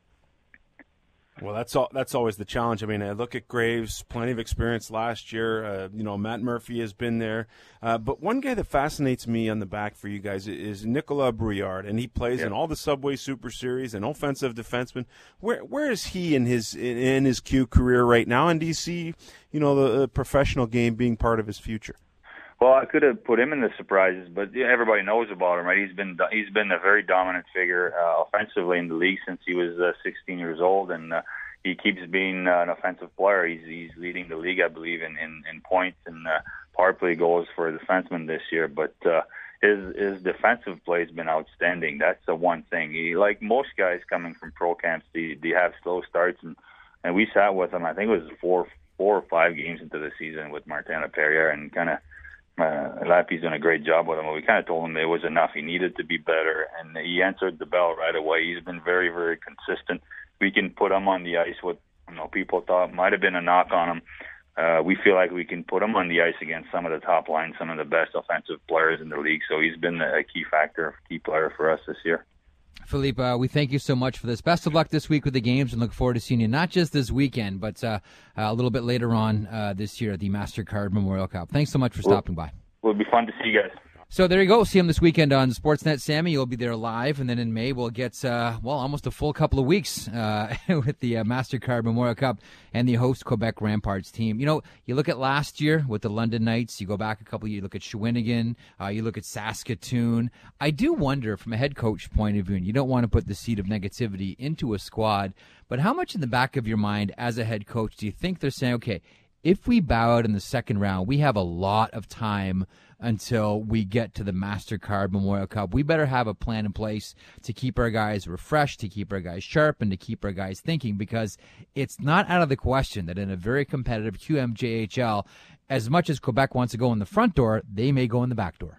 Well, that's all. That's always the challenge. I mean, I look at Graves, plenty of experience last year. Uh, you know, Matt Murphy has been there. Uh, but one guy that fascinates me on the back for you guys is Nicolas Brouillard, and he plays yeah. in all the Subway Super Series, an offensive defenseman. Where where is he in his in, in his Q career right now? And do you see, you know, the, the professional game being part of his future? Well, I could have put him in the surprises, but yeah, everybody knows about him, right? He's been he's been a very dominant figure uh, offensively in the league since he was uh, sixteen years old, and uh, he keeps being uh, an offensive player. He's he's leading the league, I believe, in in, in points and uh, power play goals for a defenseman this year. But uh, his his defensive play has been outstanding. That's the one thing. He, like most guys coming from pro camps, they they have slow starts, and and we sat with him. I think it was four four or five games into the season with Martin Perrier, and kind of. Uh, Lappy's done a great job with him. We kind of told him it was enough. He needed to be better, and he answered the bell right away. He's been very, very consistent. We can put him on the ice. What you know, people thought might have been a knock on him. Uh, we feel like we can put him on the ice against some of the top line, some of the best offensive players in the league. So he's been a key factor, a key player for us this year. Philippe, uh, we thank you so much for this. Best of luck this week with the games, and look forward to seeing you not just this weekend, but uh, a little bit later on uh, this year at the MasterCard Memorial Cup. Thanks so much for stopping by. It would be fun to see you guys. So there you go. See him this weekend on Sportsnet. Sammy, you'll be there live, and then in May we'll get, uh, well, almost a full couple of weeks uh, with the uh, MasterCard Memorial Cup and the host Quebec Ramparts team. You know, you look at last year with the London Knights, you go back a couple, you look at Shawinigan, uh, you look at Saskatoon. I do wonder, from a head coach point of view, and you don't want to put the seed of negativity into a squad, but how much in the back of your mind as a head coach do you think they're saying, okay, if we bow out in the second round, we have a lot of time until we get to the MasterCard Memorial Cup. We better have a plan in place to keep our guys refreshed, to keep our guys sharp, and to keep our guys thinking, because it's not out of the question that in a very competitive Q M J H L, as much as Quebec wants to go in the front door, they may go in the back door.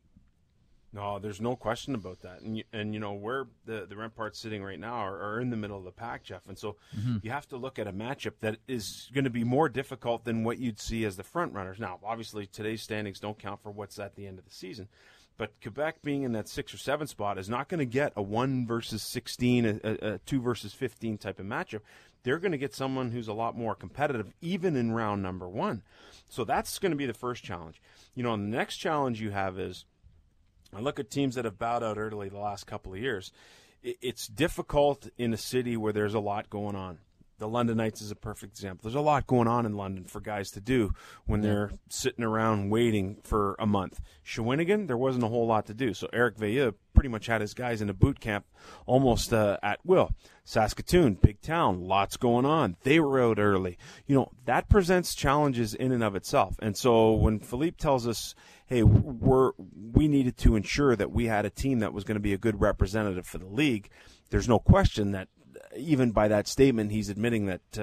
No, there's no question about that. And, you, and you know, where the, the Ramparts sitting right now are, are in the middle of the pack, Jeff. And so mm-hmm. you have to look at a matchup that is going to be more difficult than what you'd see as the front runners. Now, obviously, today's standings don't count for what's at the end of the season. But Quebec being in that six or seven spot is not going to get a one versus sixteen, a, a, a two versus fifteen type of matchup. They're going to get someone who's a lot more competitive, even in round number one. So that's going to be the first challenge. You know, and the next challenge you have is, I look at teams that have bowed out early the last couple of years. It's difficult in a city where there's a lot going on. The London Knights is a perfect example. There's a lot going on in London for guys to do when they're sitting around waiting for a month. Shawinigan, there wasn't a whole lot to do. So Eric Veilleux pretty much had his guys in a boot camp almost uh, at will. Saskatoon, big town, lots going on. They were out early. You know, that presents challenges in and of itself. And so when Philippe tells us, hey, we're, we needed to ensure that we had a team that was going to be a good representative for the league, there's no question that even by that statement, he's admitting that, uh,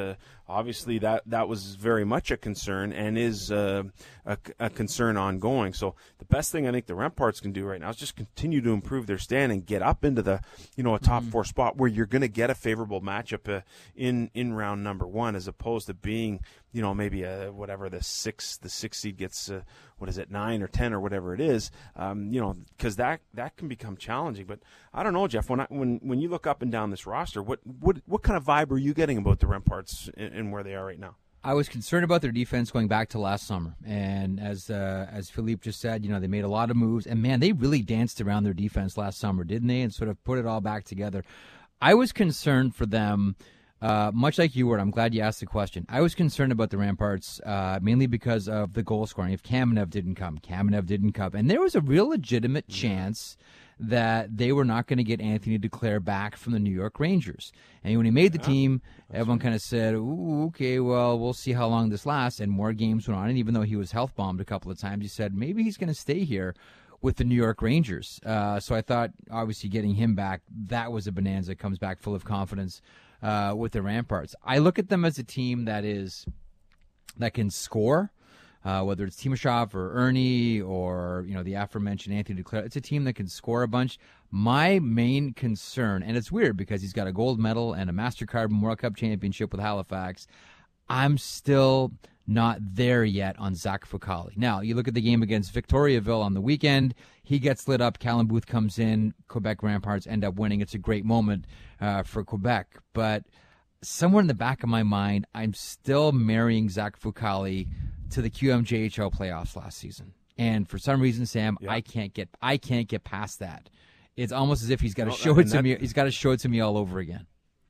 obviously that, that was very much a concern and is uh, a, a concern ongoing. So the best thing I think the Remparts can do right now is just continue to improve their standing, get up into the, you know, a top mm-hmm. four spot where you're going to get a favorable matchup uh, in in round number one, as opposed to being, you know, maybe a whatever the six the six seed gets, uh, what is it, nine or ten or whatever it is, um, you know, because that that can become challenging. But I don't know, Jeff. When I, when when you look up and down this roster, what what what kind of vibe are you getting about the Remparts and, and where they are right now? I was concerned about their defense going back to last summer, and as uh, as Philippe just said, you know, they made a lot of moves, and man, they really danced around their defense last summer, didn't they? And sort of put it all back together. I was concerned for them. Uh, much like you were, I'm glad you asked the question. I was concerned about the Remparts uh, mainly because of the goal scoring. If Kamenev didn't come, Kamenev didn't come. And there was a real legitimate chance that they were not going to get Anthony Duclair back from the New York Rangers. And when he made the yeah, team, everyone kind of said, ooh, okay, well, we'll see how long this lasts. And more games went on. And even though he was health bombed a couple of times, he said maybe he's going to stay here with the New York Rangers. Uh, so I thought, obviously, getting him back, that was a bonanza. Comes back full of confidence. Uh, with the Remparts, I look at them as a team that is that can score, uh, whether it's Timashov or Ernie or you know the aforementioned Anthony Duclair. It's a team that can score a bunch. My main concern, and it's weird because he's got a gold medal and a MasterCard Memorial Cup championship with Halifax. I'm still not there yet on Zach Fucale. Now, you look at the game against Victoriaville on the weekend. He gets lit up. Callum Booth comes in. Quebec Remparts end up winning. It's a great moment uh, for Quebec. But somewhere in the back of my mind, I'm still marrying Zach Fucale to the Q M J H L playoffs last season. And for some reason, Sam, yeah. I can't get I can't get past that. It's almost as if he's got to well, show it to that, me. He's got to show it to me all over again.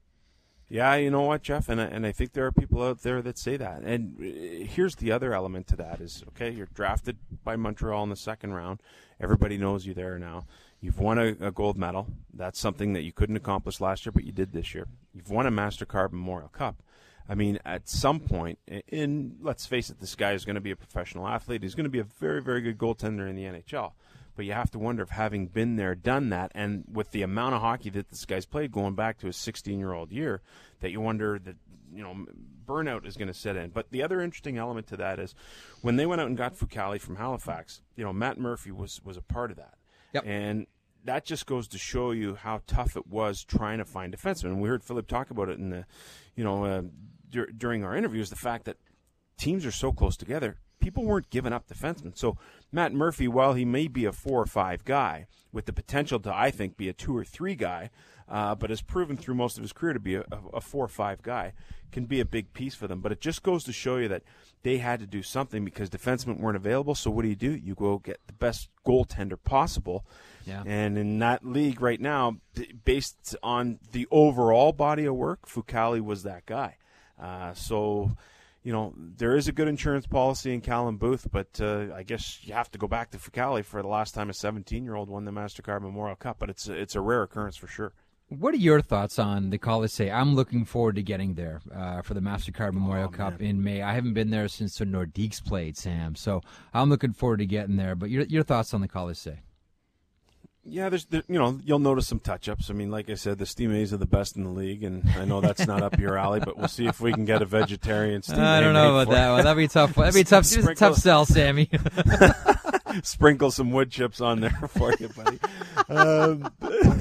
Yeah, you know what, Jeff, and I, and I think there are people out there that say that. And here's the other element to that is, okay, you're drafted by Montreal in the second round. Everybody knows you there now. You've won a, a gold medal. That's something that you couldn't accomplish last year, but you did this year. You've won a MasterCard Memorial Cup. I mean, at some point, and let's face it, this guy is going to be a professional athlete. He's going to be a very, very good goaltender in the N H L. But you have to wonder if having been there, done that, and with the amount of hockey that this guy's played going back to his sixteen-year-old year, that you wonder that, you know, burnout is going to set in. But the other interesting element to that is when they went out and got Fucale from Halifax, you know, Matt Murphy was, was a part of that. Yep. And that just goes to show you how tough it was trying to find defensemen. And we heard Philip talk about it in the, you know, uh, dur- during our interviews, the fact that teams are so close together. People weren't giving up defensemen. So Matt Murphy, while he may be a four or five guy with the potential to, I think, be a two or three guy, uh, but has proven through most of his career to be a, a four or five guy, can be a big piece for them. But it just goes to show you that they had to do something because defensemen weren't available. So what do you do? You go get the best goaltender possible. Yeah. And in that league right now, based on the overall body of work, Fucale was that guy. Uh, so... You know, there is a good insurance policy in Callum Booth, but uh, I guess you have to go back to Fucale for the last time a seventeen-year-old won the MasterCard Memorial Cup, but it's a, it's a rare occurrence for sure. What are your thoughts on the Colisée? I'm looking forward to getting there uh, for the MasterCard Memorial oh, Cup in May. I haven't been there since the Nordiques played, Sam, so I'm looking forward to getting there. But your your thoughts on the Colisée? Yeah, there's, there, you know, you'll notice some touch-ups. I mean, like I said, the Steam A's are the best in the league, and I know that's not up your alley, but we'll see if we can get a vegetarian Steam A. I don't know about that one. That'd be tough. That'd be tough. Sprinkle, tough sell, Sammy. Sprinkle some wood chips on there for you, buddy. Um,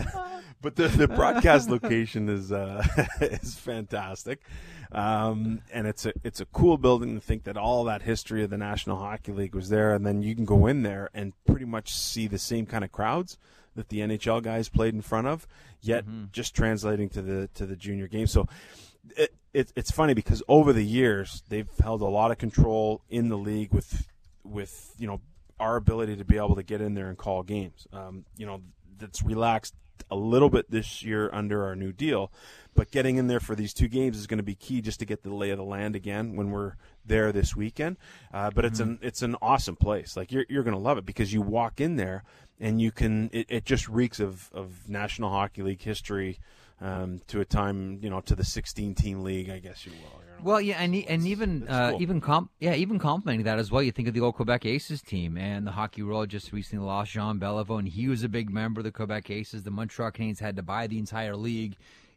but the, the broadcast location is uh, is fantastic, um, and it's a it's a cool building to think that all that history of the National Hockey League was there, and then you can go in there and pretty much see the same kind of crowds that the N H L guys played in front of, yet mm-hmm. just translating to the to the junior game. So it, it it's funny because over the years they've held a lot of control in the league with with you know our ability to be able to get in there and call games. Um, you know that's relaxed a little bit this year under our new deal, but getting in there for these two games is going to be key just to get the lay of the land again when we're there this weekend. Uh, but mm-hmm. it's an it's an awesome place. Like you're you're going to love it because you walk in there and you can. It, it just reeks of, of National Hockey League history um, to a time you know to the sixteen team league, I guess you will. You know? Well, yeah, and and even uh, cool. even comp, yeah, even complimenting that as well. You think of the old Quebec Aces team, and the Hockey World just recently lost Jean Beliveau, and he was a big member of the Quebec Aces. The Montreal Canadiens had to buy the entire league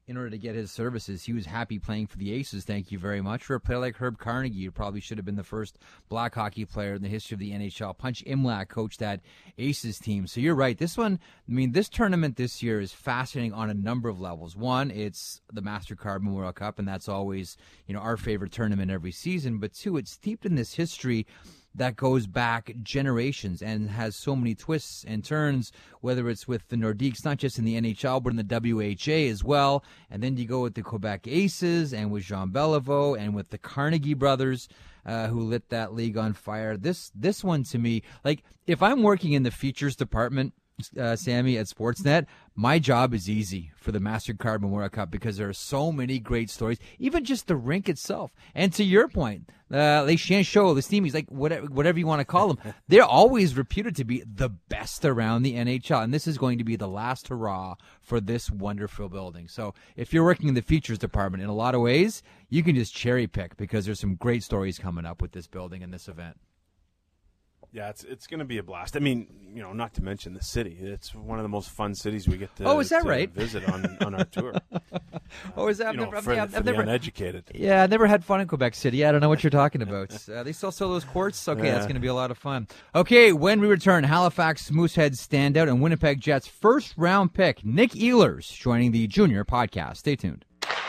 in order to get his services. He was happy playing for the Aces, thank you very much. For a player like Herb Carnegie, who probably should have been the first black hockey player in the history of the N H L. Punch Imlach coached that Aces team. So you're right. This one, I mean, this tournament this year is fascinating on a number of levels. One, it's the MasterCard Memorial Cup, and that's always, you know, our favorite tournament every season. But two, it's steeped in this history that goes back generations and has so many twists and turns, whether it's with the Nordiques, not just in the N H L, but in the W H A as well. And then you go with the Quebec Aces and with Jean Beliveau and with the Carnegie brothers, uh, who lit that league on fire. This this one, to me, like, if I'm working in the features department, Uh, Sammy, at Sportsnet, my job is easy for the MasterCard Memorial Cup because there are so many great stories, even just the rink itself. And to your point, uh, Les Chiens Chauds, the Steamies, like whatever, whatever you want to call them, they're always reputed to be the best around the N H L. And this is going to be the last hurrah for this wonderful building. So if you're working in the features department, in a lot of ways, you can just cherry pick because there's some great stories coming up with this building and this event. Yeah, it's it's going to be a blast. I mean, you know, not to mention the city. It's one of the most fun cities we get to, oh, is that to right? visit on, on our tour. Oh, is that? You I've know, never, for, yeah, for I've the never, uneducated. Yeah, I've never had fun in Quebec City. I don't know what you're talking about. Uh, they still sell those quartz? Okay, Yeah. that's going to be a lot of fun. Okay, when we return, Halifax Mooseheads standout and Winnipeg Jets first round pick Nick Ehlers joining the Junior podcast. Stay tuned.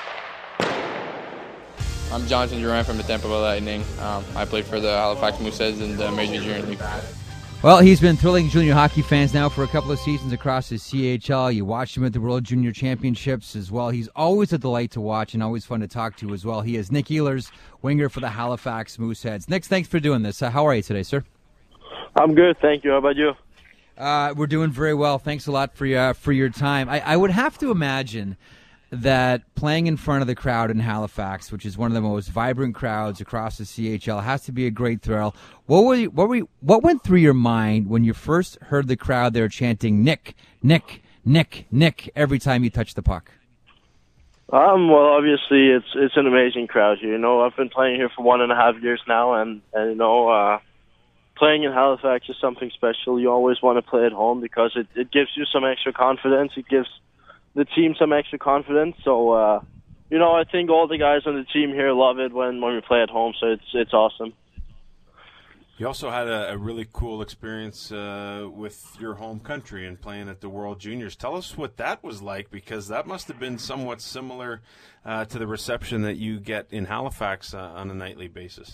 I'm Jonathan Duran from the Tampa Bay Lightning. Um, I played for the Halifax Mooseheads in the Major Junior League. Well, he's been thrilling junior hockey fans now for a couple of seasons across the C H L. You watched him at the World Junior Championships as well. He's always a delight to watch and always fun to talk to as well. He is Nick Ehlers, winger for the Halifax Mooseheads. Nick, thanks for doing this. Uh, how are you today, sir? I'm good, thank you. How about you? Uh, we're doing very well. Thanks a lot for, uh, for your time. I, I would have to imagine that playing in front of the crowd in Halifax, which is one of the most vibrant crowds across the C H L, has to be a great thrill. What were you, what were you, what went through your mind when you first heard the crowd there chanting Nick, Nick, Nick, Nick every time you touched the puck? Um, well, obviously it's it's an amazing crowd here. You know, I've been playing here for one and a half years now, and, and you know, uh, playing in Halifax is something special. You always want to play at home because it, it gives you some extra confidence. It gives the team some extra confidence. So, uh, you know, I think all the guys on the team here love it when, when we play at home, so it's it's awesome. You also had a, a really cool experience uh, with your home country and playing at the World Juniors. Tell us what that was like, because that must have been somewhat similar uh, to the reception that you get in Halifax uh, on a nightly basis.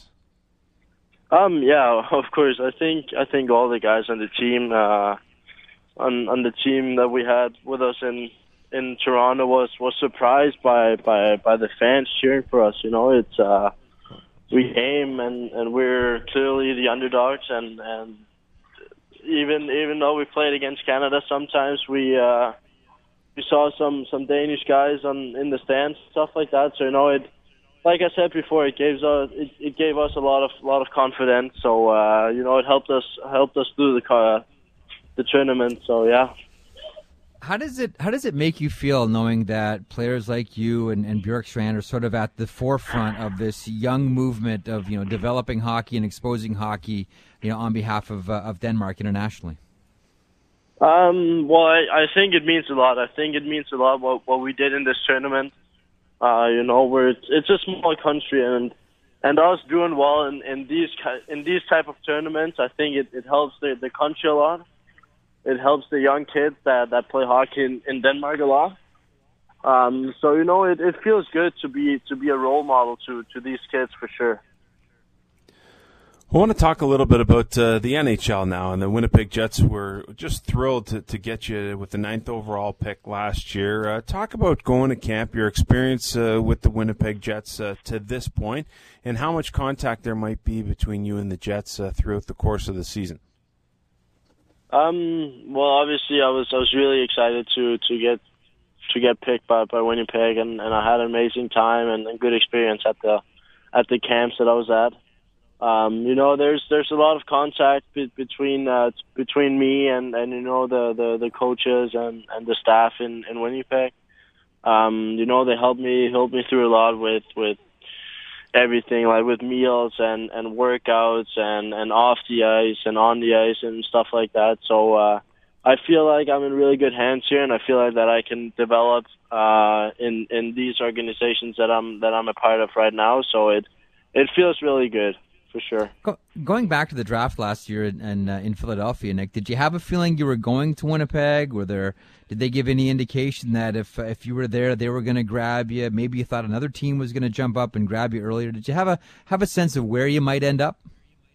Um, yeah, of course. I think I think all the guys on the team, uh, on on the team that we had with us in in Toronto was was surprised by by by the fans cheering for us. You know, it's uh we came and and we're clearly the underdogs, and and even even though we played against Canada, sometimes we uh we saw some some Danish guys on in the stands, stuff like that. So, you know, it like I said before, it gave us it, it gave us a lot of lot of confidence. So uh you know, it helped us helped us through the uh, the tournament. So yeah. How does it How does it make you feel knowing that players like you and, and Bjorkstrand are sort of at the forefront of this young movement of, you know, developing hockey and exposing hockey, you know, on behalf of uh, of Denmark internationally? Um, well, I, I think it means a lot. I think it means a lot what what we did in this tournament. Uh, you know, where it's, it's a small country, and and us doing well in, in these in these type of tournaments, I think it, it helps the, the country a lot. It helps the young kids that, that play hockey in, in Denmark a lot. Um, so, you know, it, it feels good to be to be a role model to, to these kids for sure. I want to talk a little bit about uh, the N H L now, and the Winnipeg Jets were just thrilled to, to get you with the ninth overall pick last year. Uh, talk about going to camp, your experience uh, with the Winnipeg Jets uh, to this point, and how much contact there might be between you and the Jets uh, throughout the course of the season. Um, well, obviously, I was I was really excited to, to get to get picked by, by Winnipeg, and, and I had an amazing time and a good experience at the at the camps that I was at. Um, you know, there's there's a lot of contact be, between uh, between me and, and you know the, the, the coaches and, and the staff in, in Winnipeg. Um, you know, they helped me helped me through a lot with, with everything, like with meals and, and workouts and, and off the ice and on the ice and stuff like that. So uh, I feel like I'm in really good hands here, and I feel like that I can develop uh, in in these organizations that I'm that I'm a part of right now. So it it feels really good for sure. Go, going back to the draft last year in in, uh, in Philadelphia, Nick, did you have a feeling you were going to Winnipeg? Were there did they give any indication that if if you were there, they were going to grab you? Maybe you thought another team was going to jump up and grab you earlier. Did you have a have a sense of where you might end up?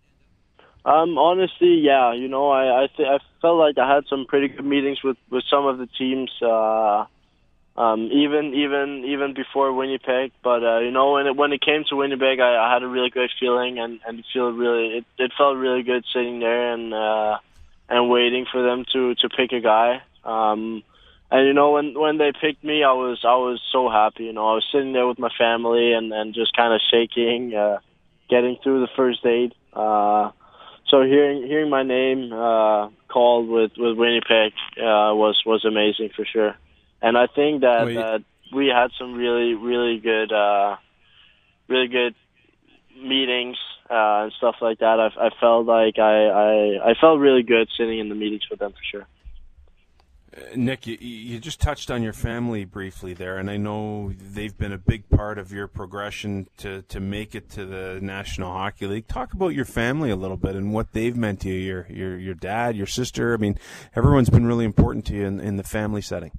Um, honestly, yeah. You know, I I, th- I felt like I had some pretty good meetings with, with some of the teams, uh, um, even even even before Winnipeg. But uh, you know, when it when it came to Winnipeg, I, I had a really good feeling, and and feel really it, it felt really good sitting there and uh, and waiting for them to, to pick a guy. Um, and you know, when when they picked me, I was I was so happy. You know, I was sitting there with my family and, and just kind of shaking, uh, getting through the first date. Uh, So hearing hearing my name uh, called with, with Winnipeg uh, was was amazing for sure, and I think that, Wait. that we had some really really good uh, really good meetings uh, and stuff like that. I, I felt like I, I I felt really good sitting in the meetings with them for sure. Uh, Nick, you, you just touched on your family briefly there, and I know they've been a big part of your progression to, to make it to the National Hockey League. Talk about your family a little bit and what they've meant to you, your your, your dad, your sister. I mean, everyone's been really important to you in, in the family setting.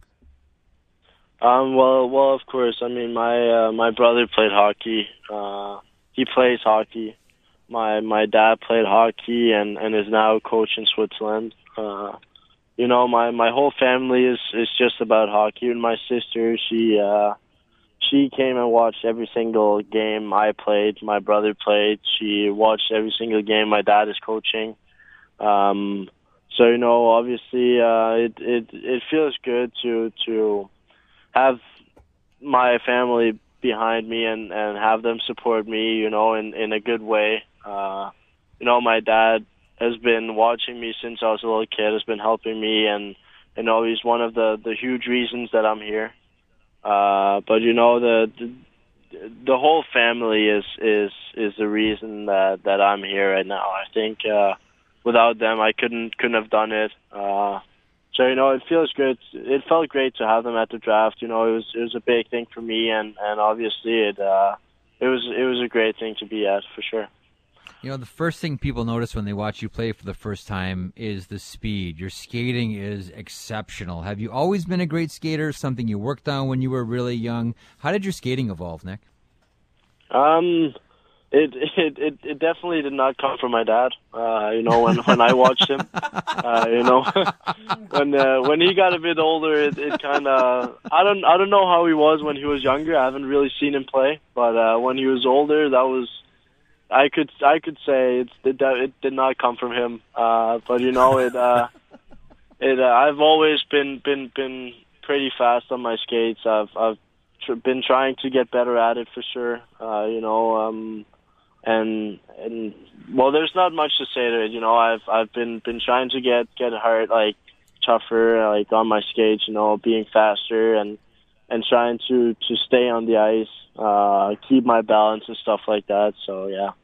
Um, well, well, of course. I mean, my uh, my brother played hockey. Uh, he plays hockey. My my dad played hockey and, and is now a coach in Switzerland. Uh, You know, my, my whole family is, is just about hockey. And my sister, she uh, she came and watched every single game I played. My brother played. She watched every single game my dad is coaching. Um, so you know, obviously, uh, it it it feels good to to have my family behind me and, and have them support me. You know, in in a good way. Uh, you know, my dad has been watching me since I was a little kid, has been helping me, and you know, he's one of the, the huge reasons that I'm here. Uh, but you know, the, the the whole family is is is the reason that, that I'm here right now. I think uh, without them, I couldn't couldn't have done it. Uh, so you know, it feels good. It felt great to have them at the draft. You know, it was it was a big thing for me, and, and obviously it uh, it was it was a great thing to be at for sure. You know, the first thing people notice when they watch you play for the first time is the speed. Your skating is exceptional. Have you always been a great skater, something you worked on when you were really young? How did your skating evolve, Nick? Um, it it it, it definitely did not come from my dad. Uh, you know, when, when I watched him, uh, you know, when uh, when he got a bit older, it, it kind of I don't I don't know how he was when he was younger. I haven't really seen him play, but uh, when he was older, that was. I could I could say it's, it it did not come from him, uh, but you know it uh, it uh, I've always been been been pretty fast on my skates. I've I've tr- been trying to get better at it for sure. Uh, you know, um, and and well, there's not much to say to it. You know, I've I've been been trying to get get hard, like tougher, like on my skates. You know, being faster and and trying to to stay on the ice, uh, keep my balance and stuff like that. So yeah.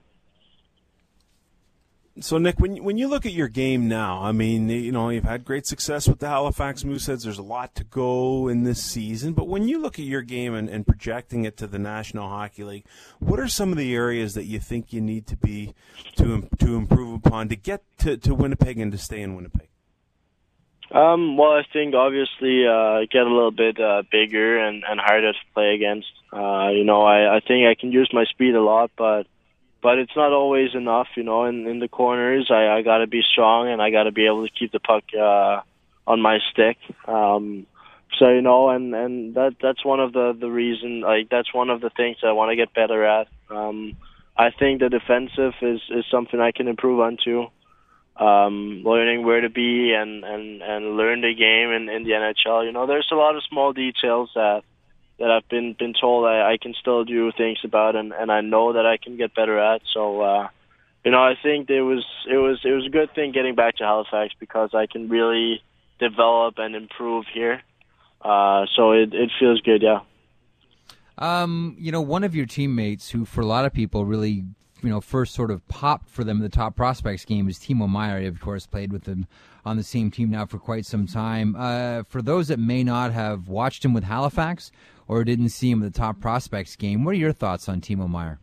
So, Nick, when when you look at your game now, I mean, you know, you've had great success with the Halifax Mooseheads. There's a lot to go in this season. But when you look at your game and, and projecting it to the National Hockey League, what are some of the areas that you think you need to be to to improve upon to get to, to Winnipeg and to stay in Winnipeg? Um, well, I think obviously uh, get a little bit uh, bigger and, and harder to play against. Uh, you know, I, I think I can use my speed a lot, but But it's not always enough, you know. In, in the corners, I, I got to be strong and I got to be able to keep the puck uh, on my stick. Um, so you know, and, and that that's one of the the reason. Like that's one of the things I want to get better at. Um, I think the defensive is, is something I can improve on too. Um, learning where to be and, and, and learn the game in, in the N H L. You know, there's a lot of small details that. that I've been been told I, I can still do things about, and, and I know that I can get better at. So, uh, you know, I think it was it was it was a good thing getting back to Halifax because I can really develop and improve here. Uh, so it it feels good, yeah. Um, you know, one of your teammates who, for a lot of people, really you know, first sort of popped for them in the top prospects game is Timo Meier. He, of course, played with him on the same team now for quite some time. Uh, for those that may not have watched him with Halifax or didn't see him in the top prospects game, what are your thoughts on Timo Meier?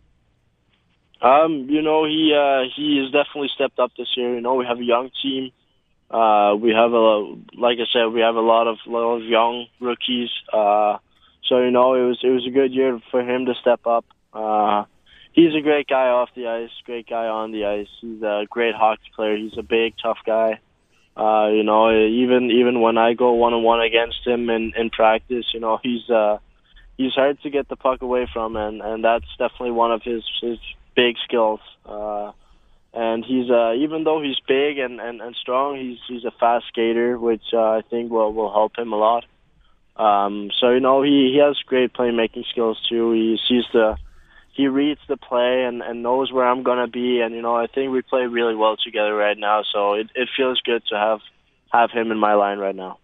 Um, you know, he uh, he has definitely stepped up this year. You know, we have a young team. Uh, we have a, like I said, we have a lot of lot of young rookies. Uh, so you know, it was it was a good year for him to step up. Uh, he's a great guy off the ice, great guy on the ice. He's a great hockey player. He's a big, tough guy. Uh, you know, even even when I go one on one against him in, in practice, you know, he's uh, he's hard to get the puck away from, and, and that's definitely one of his his big skills. Uh, and he's uh, even though he's big and, and, and strong, he's he's a fast skater, which uh, I think will will help him a lot. Um, so you know, he, he has great playmaking skills too. He sees the he reads the play and, and knows where I'm gonna be, and you know, I think we play really well together right now. So it, it feels good to have have him in my line right now.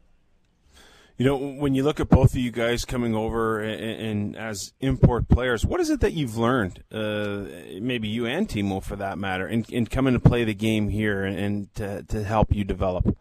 You know, when you look at both of you guys coming over and, and as import players, what is it that you've learned, uh, maybe you and Timo for that matter, in, in coming to play the game here and, and to, to help you develop?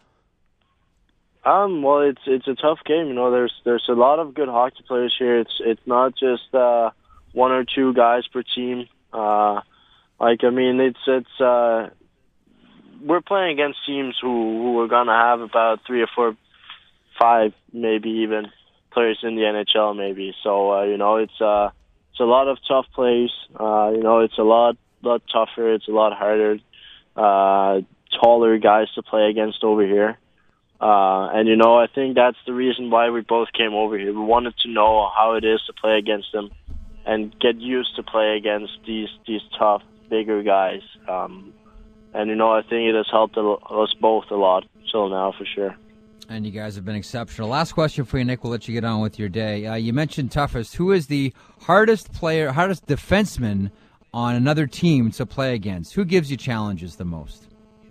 Um, well, it's it's a tough game. You know, there's there's a lot of good hockey players here. It's it's not just uh, one or two guys per team. Uh, like I mean, it's it's uh, we're playing against teams who who are gonna have about three or four. Five, maybe even players in the N H L, maybe. So uh, you know, it's uh, it's a lot of tough plays. Uh, you know, it's a lot, lot tougher. It's a lot harder. Uh, taller guys to play against over here. Uh, and you know, I think that's the reason why we both came over here. We wanted to know how it is to play against them, and get used to play against these these tough, bigger guys. Um, and you know, I think it has helped us both a lot till now, for sure. And you guys have been exceptional. Last question for you, Nick. We'll let you get on with your day. Uh, you mentioned toughest. Who is the hardest player, hardest defenseman on another team to play against? Who gives you challenges the most?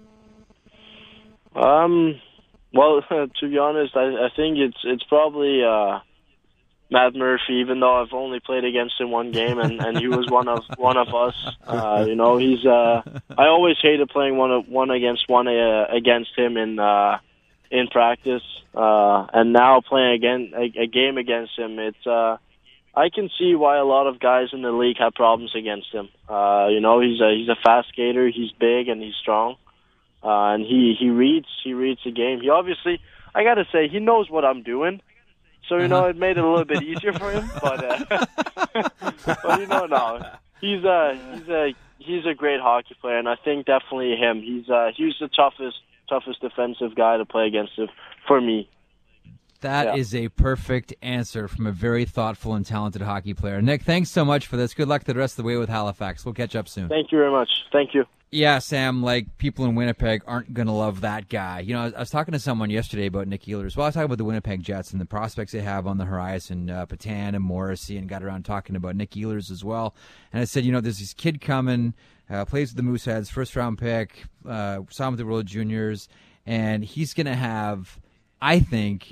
Um, well, to be honest, I, I think it's it's probably uh, Matt Murphy. Even though I've only played against him one game, and, and he was one of one of us. Uh, you know, he's. Uh, I always hated playing one of, one against one uh, against him in. Uh, in practice, uh, and now playing again a, a game against him, it's uh, I can see why a lot of guys in the league have problems against him. Uh, you know, he's a he's a fast skater, he's big and he's strong, uh, and he, he reads he reads the game. He obviously, I gotta say, he knows what I'm doing, so you uh-huh. know, it made it a little bit easier for him. But uh, but you know, no, he's a he's a he's a great hockey player, and I think definitely him. He's uh, he's the toughest. toughest defensive guy to play against it for me. That yeah. is a perfect answer from a very thoughtful and talented hockey player. Nick, thanks so much for this. Good luck the rest of the way with Halifax. We'll catch up soon. Thank you very much. Thank you. Yeah, Sam, like, people in Winnipeg aren't going to love that guy. You know, I was, I was talking to someone yesterday about Nick Ehlers. Well, I was talking about the Winnipeg Jets and the prospects they have on the horizon, uh, Patan and Morrissey, and got around talking about Nick Ehlers as well. And I said, you know, there's this kid coming, uh, plays with the Mooseheads, first-round pick, uh, saw him with the World Juniors, and he's going to have, I think,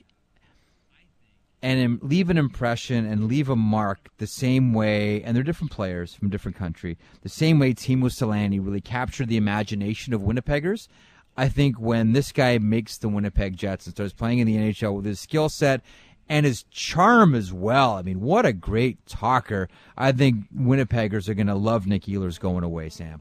and leave an impression and leave a mark the same way, and they're different players from different country, the same way Teemu Selanne really captured the imagination of Winnipeggers. I think when this guy makes the Winnipeg Jets and starts playing in the N H L with his skill set and his charm as well, I mean, what a great talker. I think Winnipeggers are going to love Nick Ehlers going away, Sam.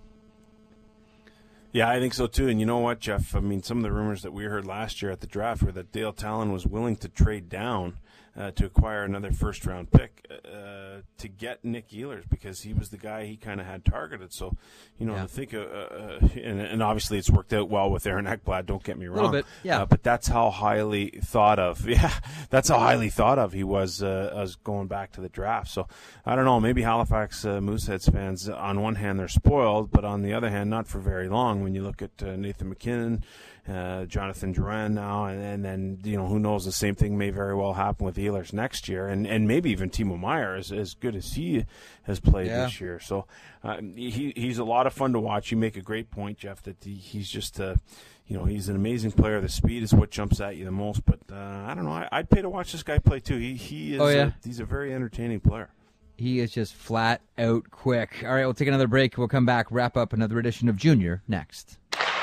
Yeah, I think so too. And you know what, Jeff? I mean, some of the rumors that we heard last year at the draft were that Dale Talon was willing to trade down uh, to acquire another first-round pick uh, to get Nick Ehlers because he was the guy he kind of had targeted. So, you know, yeah. to think, uh, uh, and, and obviously it's worked out well with Aaron Ekblad, don't get me wrong. A little bit, yeah. Uh, but that's how highly thought of, yeah, that's how highly thought of he was uh, as going back to the draft. So, I don't know, maybe Halifax uh, Mooseheads fans, on one hand, they're spoiled, but on the other hand, not for very long. When you look at uh, Nathan McKinnon, uh, Jonathan Drouin now, and, and then, you know, who knows, the same thing may very well happen with Ehlers next year, and, and maybe even Timo Meier, as, as good as he has played yeah. this year. So uh, he he's a lot of fun to watch. You make a great point, Jeff, that he, he's just, uh, you know, he's an amazing player. The speed is what jumps at you the most, but uh, I don't know, I, I'd pay to watch this guy play too. He, he is oh, yeah. a, he's a very entertaining player. He is just flat out quick. All right, we'll take another break. We'll come back, wrap up another edition of Junior next.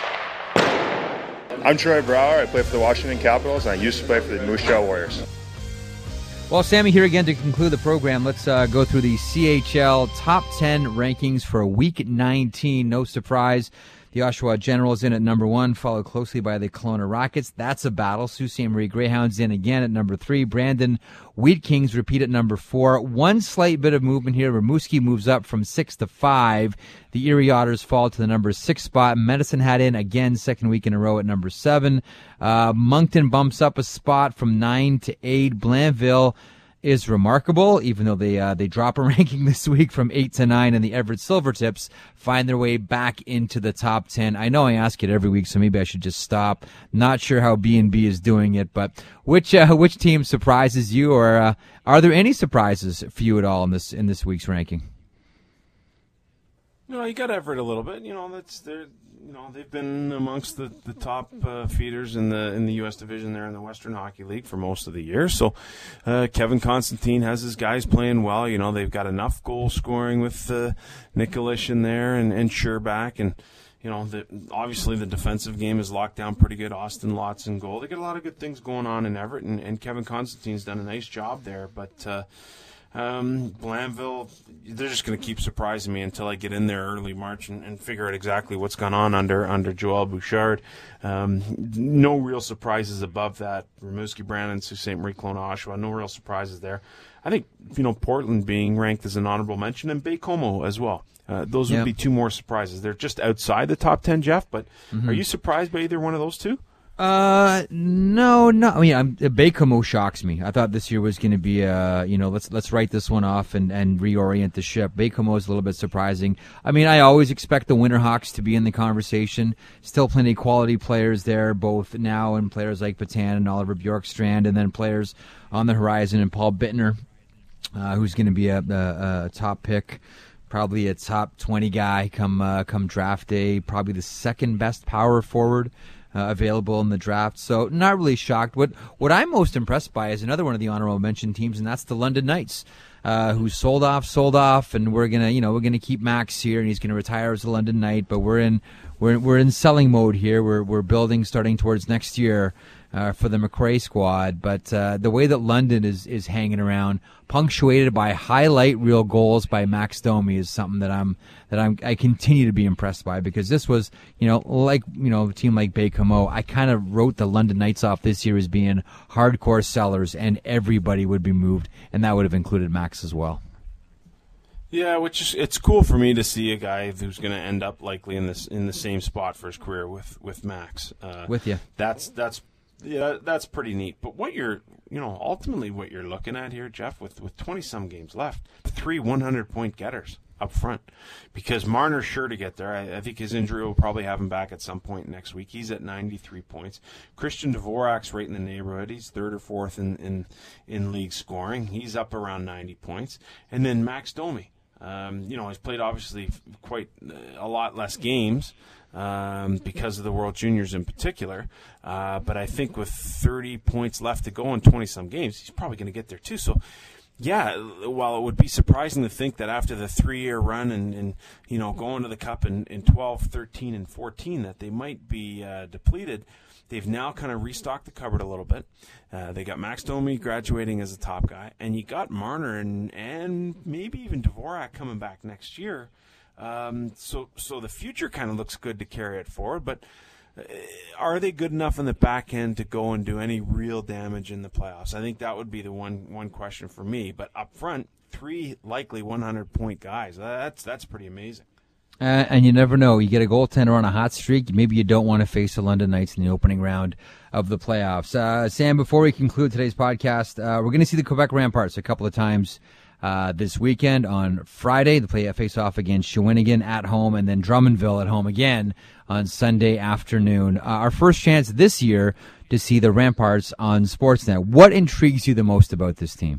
I'm Troy Brouwer. I play for the Washington Capitals, and I used to play for the Moose Jaw Warriors. Well, Sammy here again to conclude the program. Let's uh, go through the C H L top ten rankings for Week nineteen. No surprise, the Oshawa Generals in at number one, followed closely by the Kelowna Rockets. That's a battle. Sault Ste. Marie Greyhounds in again at number three. Brandon Wheat Kings repeat at number four. One slight bit of movement here. Rimouski moves up from six to five. The Erie Otters fall to the number six spot. Medicine Hat in again, second week in a row at number seven. Uh, Moncton bumps up a spot from nine to eight. Blainville is remarkable, even though they uh, they drop a ranking this week from eight to nine, and the Everett Silvertips find their way back into the top ten. I know I ask it every week, so maybe I should just stop. Not sure how B and B is doing it, but which uh, which team surprises you, or uh, are there any surprises for you at all in this in this week's ranking? No, you got Everett a little bit. You know, that's they're you know they've been amongst the the top uh, feeders in the in the U S division there in the Western Hockey League for most of the year. So uh, Kevin Constantine has his guys playing well. You know, they've got enough goal scoring with uh, Nikolic in there and and Sherback, and you know the, obviously the defensive game is locked down pretty good. Austin Lotz in goal. They got a lot of good things going on in Everett, and, and Kevin Constantine's done a nice job there, but. Uh, Um, Blainville, they're just going to keep surprising me until I get in there early March and, and figure out exactly what's gone on under under Joel Bouchard. Um, no real surprises above that. Rimouski, Brandon, Sault Ste. Marie, Kelowna, Oshawa, no real surprises there. I think, you know, Portland being ranked as an honorable mention, and Baie-Comeau as well. Uh, those would yep. be two more surprises. They're just outside the top ten, Jeff, but mm-hmm. Are you surprised by either one of those two? Uh, no, no. I mean, I'm, Baie-Comeau shocks me. I thought this year was going to be, uh, you know, let's let's write this one off and, and reorient the ship. Baie-Comeau is a little bit surprising. I mean, I always expect the Winterhawks to be in the conversation. Still plenty of quality players there, both now and players like Patan and Oliver Bjorkstrand, and then players on the horizon, and Paul Bittner, uh, who's going to be a, a, a top pick. Probably a top twenty guy come uh, come draft day. Probably the second best power forward uh, available in the draft. So not really shocked. What what I'm most impressed by is another one of the honorable mention teams, and that's the London Knights, uh, who sold off, sold off, and we're gonna you know we're gonna keep Max here, and he's gonna retire as a London Knight. But we're in we're we're in selling mode here. We're we're building starting towards next year. Uh, for the McRae squad, but uh, the way that London is is hanging around, punctuated by highlight reel goals by Max Domi, is something that I'm that I'm I continue to be impressed by, because this was you know like you know a team like Baie-Comeau, I kind of wrote the London Knights off this year as being hardcore sellers, and everybody would be moved, and that would have included Max as well. Yeah, which is it's cool for me to see a guy who's going to end up likely in this in the same spot for his career with with Max. Uh, with you, that's that's. Yeah, that's pretty neat. But what you're, you know, ultimately what you're looking at here, Jeff, with with twenty-some games left, three hundred-point getters up front. Because Marner's sure to get there. I, I think his injury will probably have him back at some point next week. He's at ninety-three points. Christian Dvorak's right in the neighborhood. He's third or fourth in, in, in league scoring. He's up around ninety points. And then Max Domi. Um, you know, he's played obviously quite a lot less games. Um, because of the World Juniors in particular. Uh, but I think with thirty points left to go in twenty-some games, he's probably going to get there too. So, yeah, while it would be surprising to think that after the three-year run and, and you know, going to the Cup in, in twelve, thirteen, and fourteen that they might be uh, depleted, they've now kind of restocked the cupboard a little bit. Uh, they got Max Domi graduating as a top guy, and you got Marner and, and maybe even Dvorak coming back next year. Um, so, so the future kind of looks good to carry it forward, but uh, are they good enough in the back end to go and do any real damage in the playoffs? I think that would be the one, one question for me, but up front, three likely hundred point guys. That's, that's pretty amazing. Uh, and you never know. You get a goaltender on a hot streak, maybe you don't want to face the London Knights in the opening round of the playoffs. Uh, Sam, before we conclude today's podcast, uh, we're going to see the Quebec Ramparts a couple of times Uh, this weekend. On Friday, they play a face-off against Shawinigan at home, and then Drummondville at home again on Sunday afternoon. Uh, our first chance this year to see the Ramparts on Sportsnet. What intrigues you the most about this team?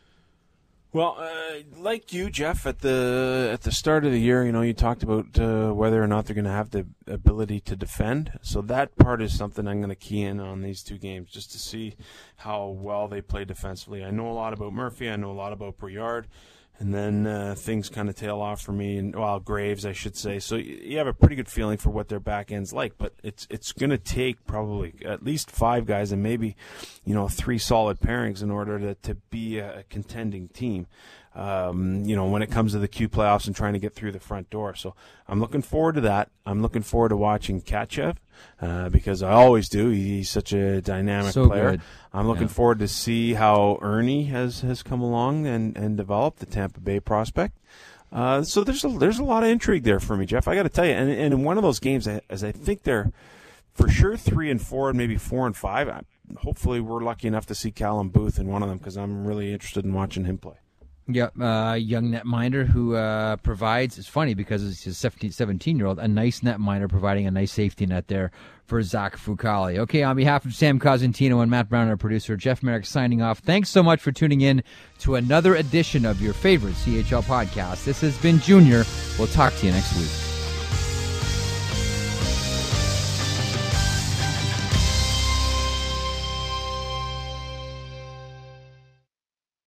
Well, uh, like you, Jeff, at the at the start of the year, you know, you talked about uh, whether or not they're going to have the ability to defend. So that part is something I'm going to key in on these two games, just to see how well they play defensively. I know a lot about Murphy. I know a lot about Brouillard. And then uh, things kind of tail off for me, and well, Graves, I should say. So you have a pretty good feeling for what their back end's like, but it's it's going to take probably at least five guys and maybe, you know, three solid pairings in order to, to be a contending team. Um, you know, when it comes to the Q playoffs and trying to get through the front door. So I'm looking forward to that. I'm looking forward to watching Katchev uh, because I always do. He's such a dynamic so player. Good. I'm looking yeah. forward to see how Ernie has, has come along and, and developed, the Tampa Bay prospect. Uh, so there's a, there's a lot of intrigue there for me, Jeff. I got to tell you, and, and in one of those games, as I think they're for sure three and four, and maybe four and five. I, hopefully, we're lucky enough to see Callum Booth in one of them because I'm really interested in watching him play. Yeah, uh, young netminder who uh, provides, it's funny because it's his seventeen-year-old, a nice netminder providing a nice safety net there for Zach Fucale. Okay, on behalf of Sam Cosentino and Matt Brown, our producer, Jeff Merrick signing off. Thanks so much for tuning in to another edition of your favorite C H L podcast. This has been Junior. We'll talk to you next week.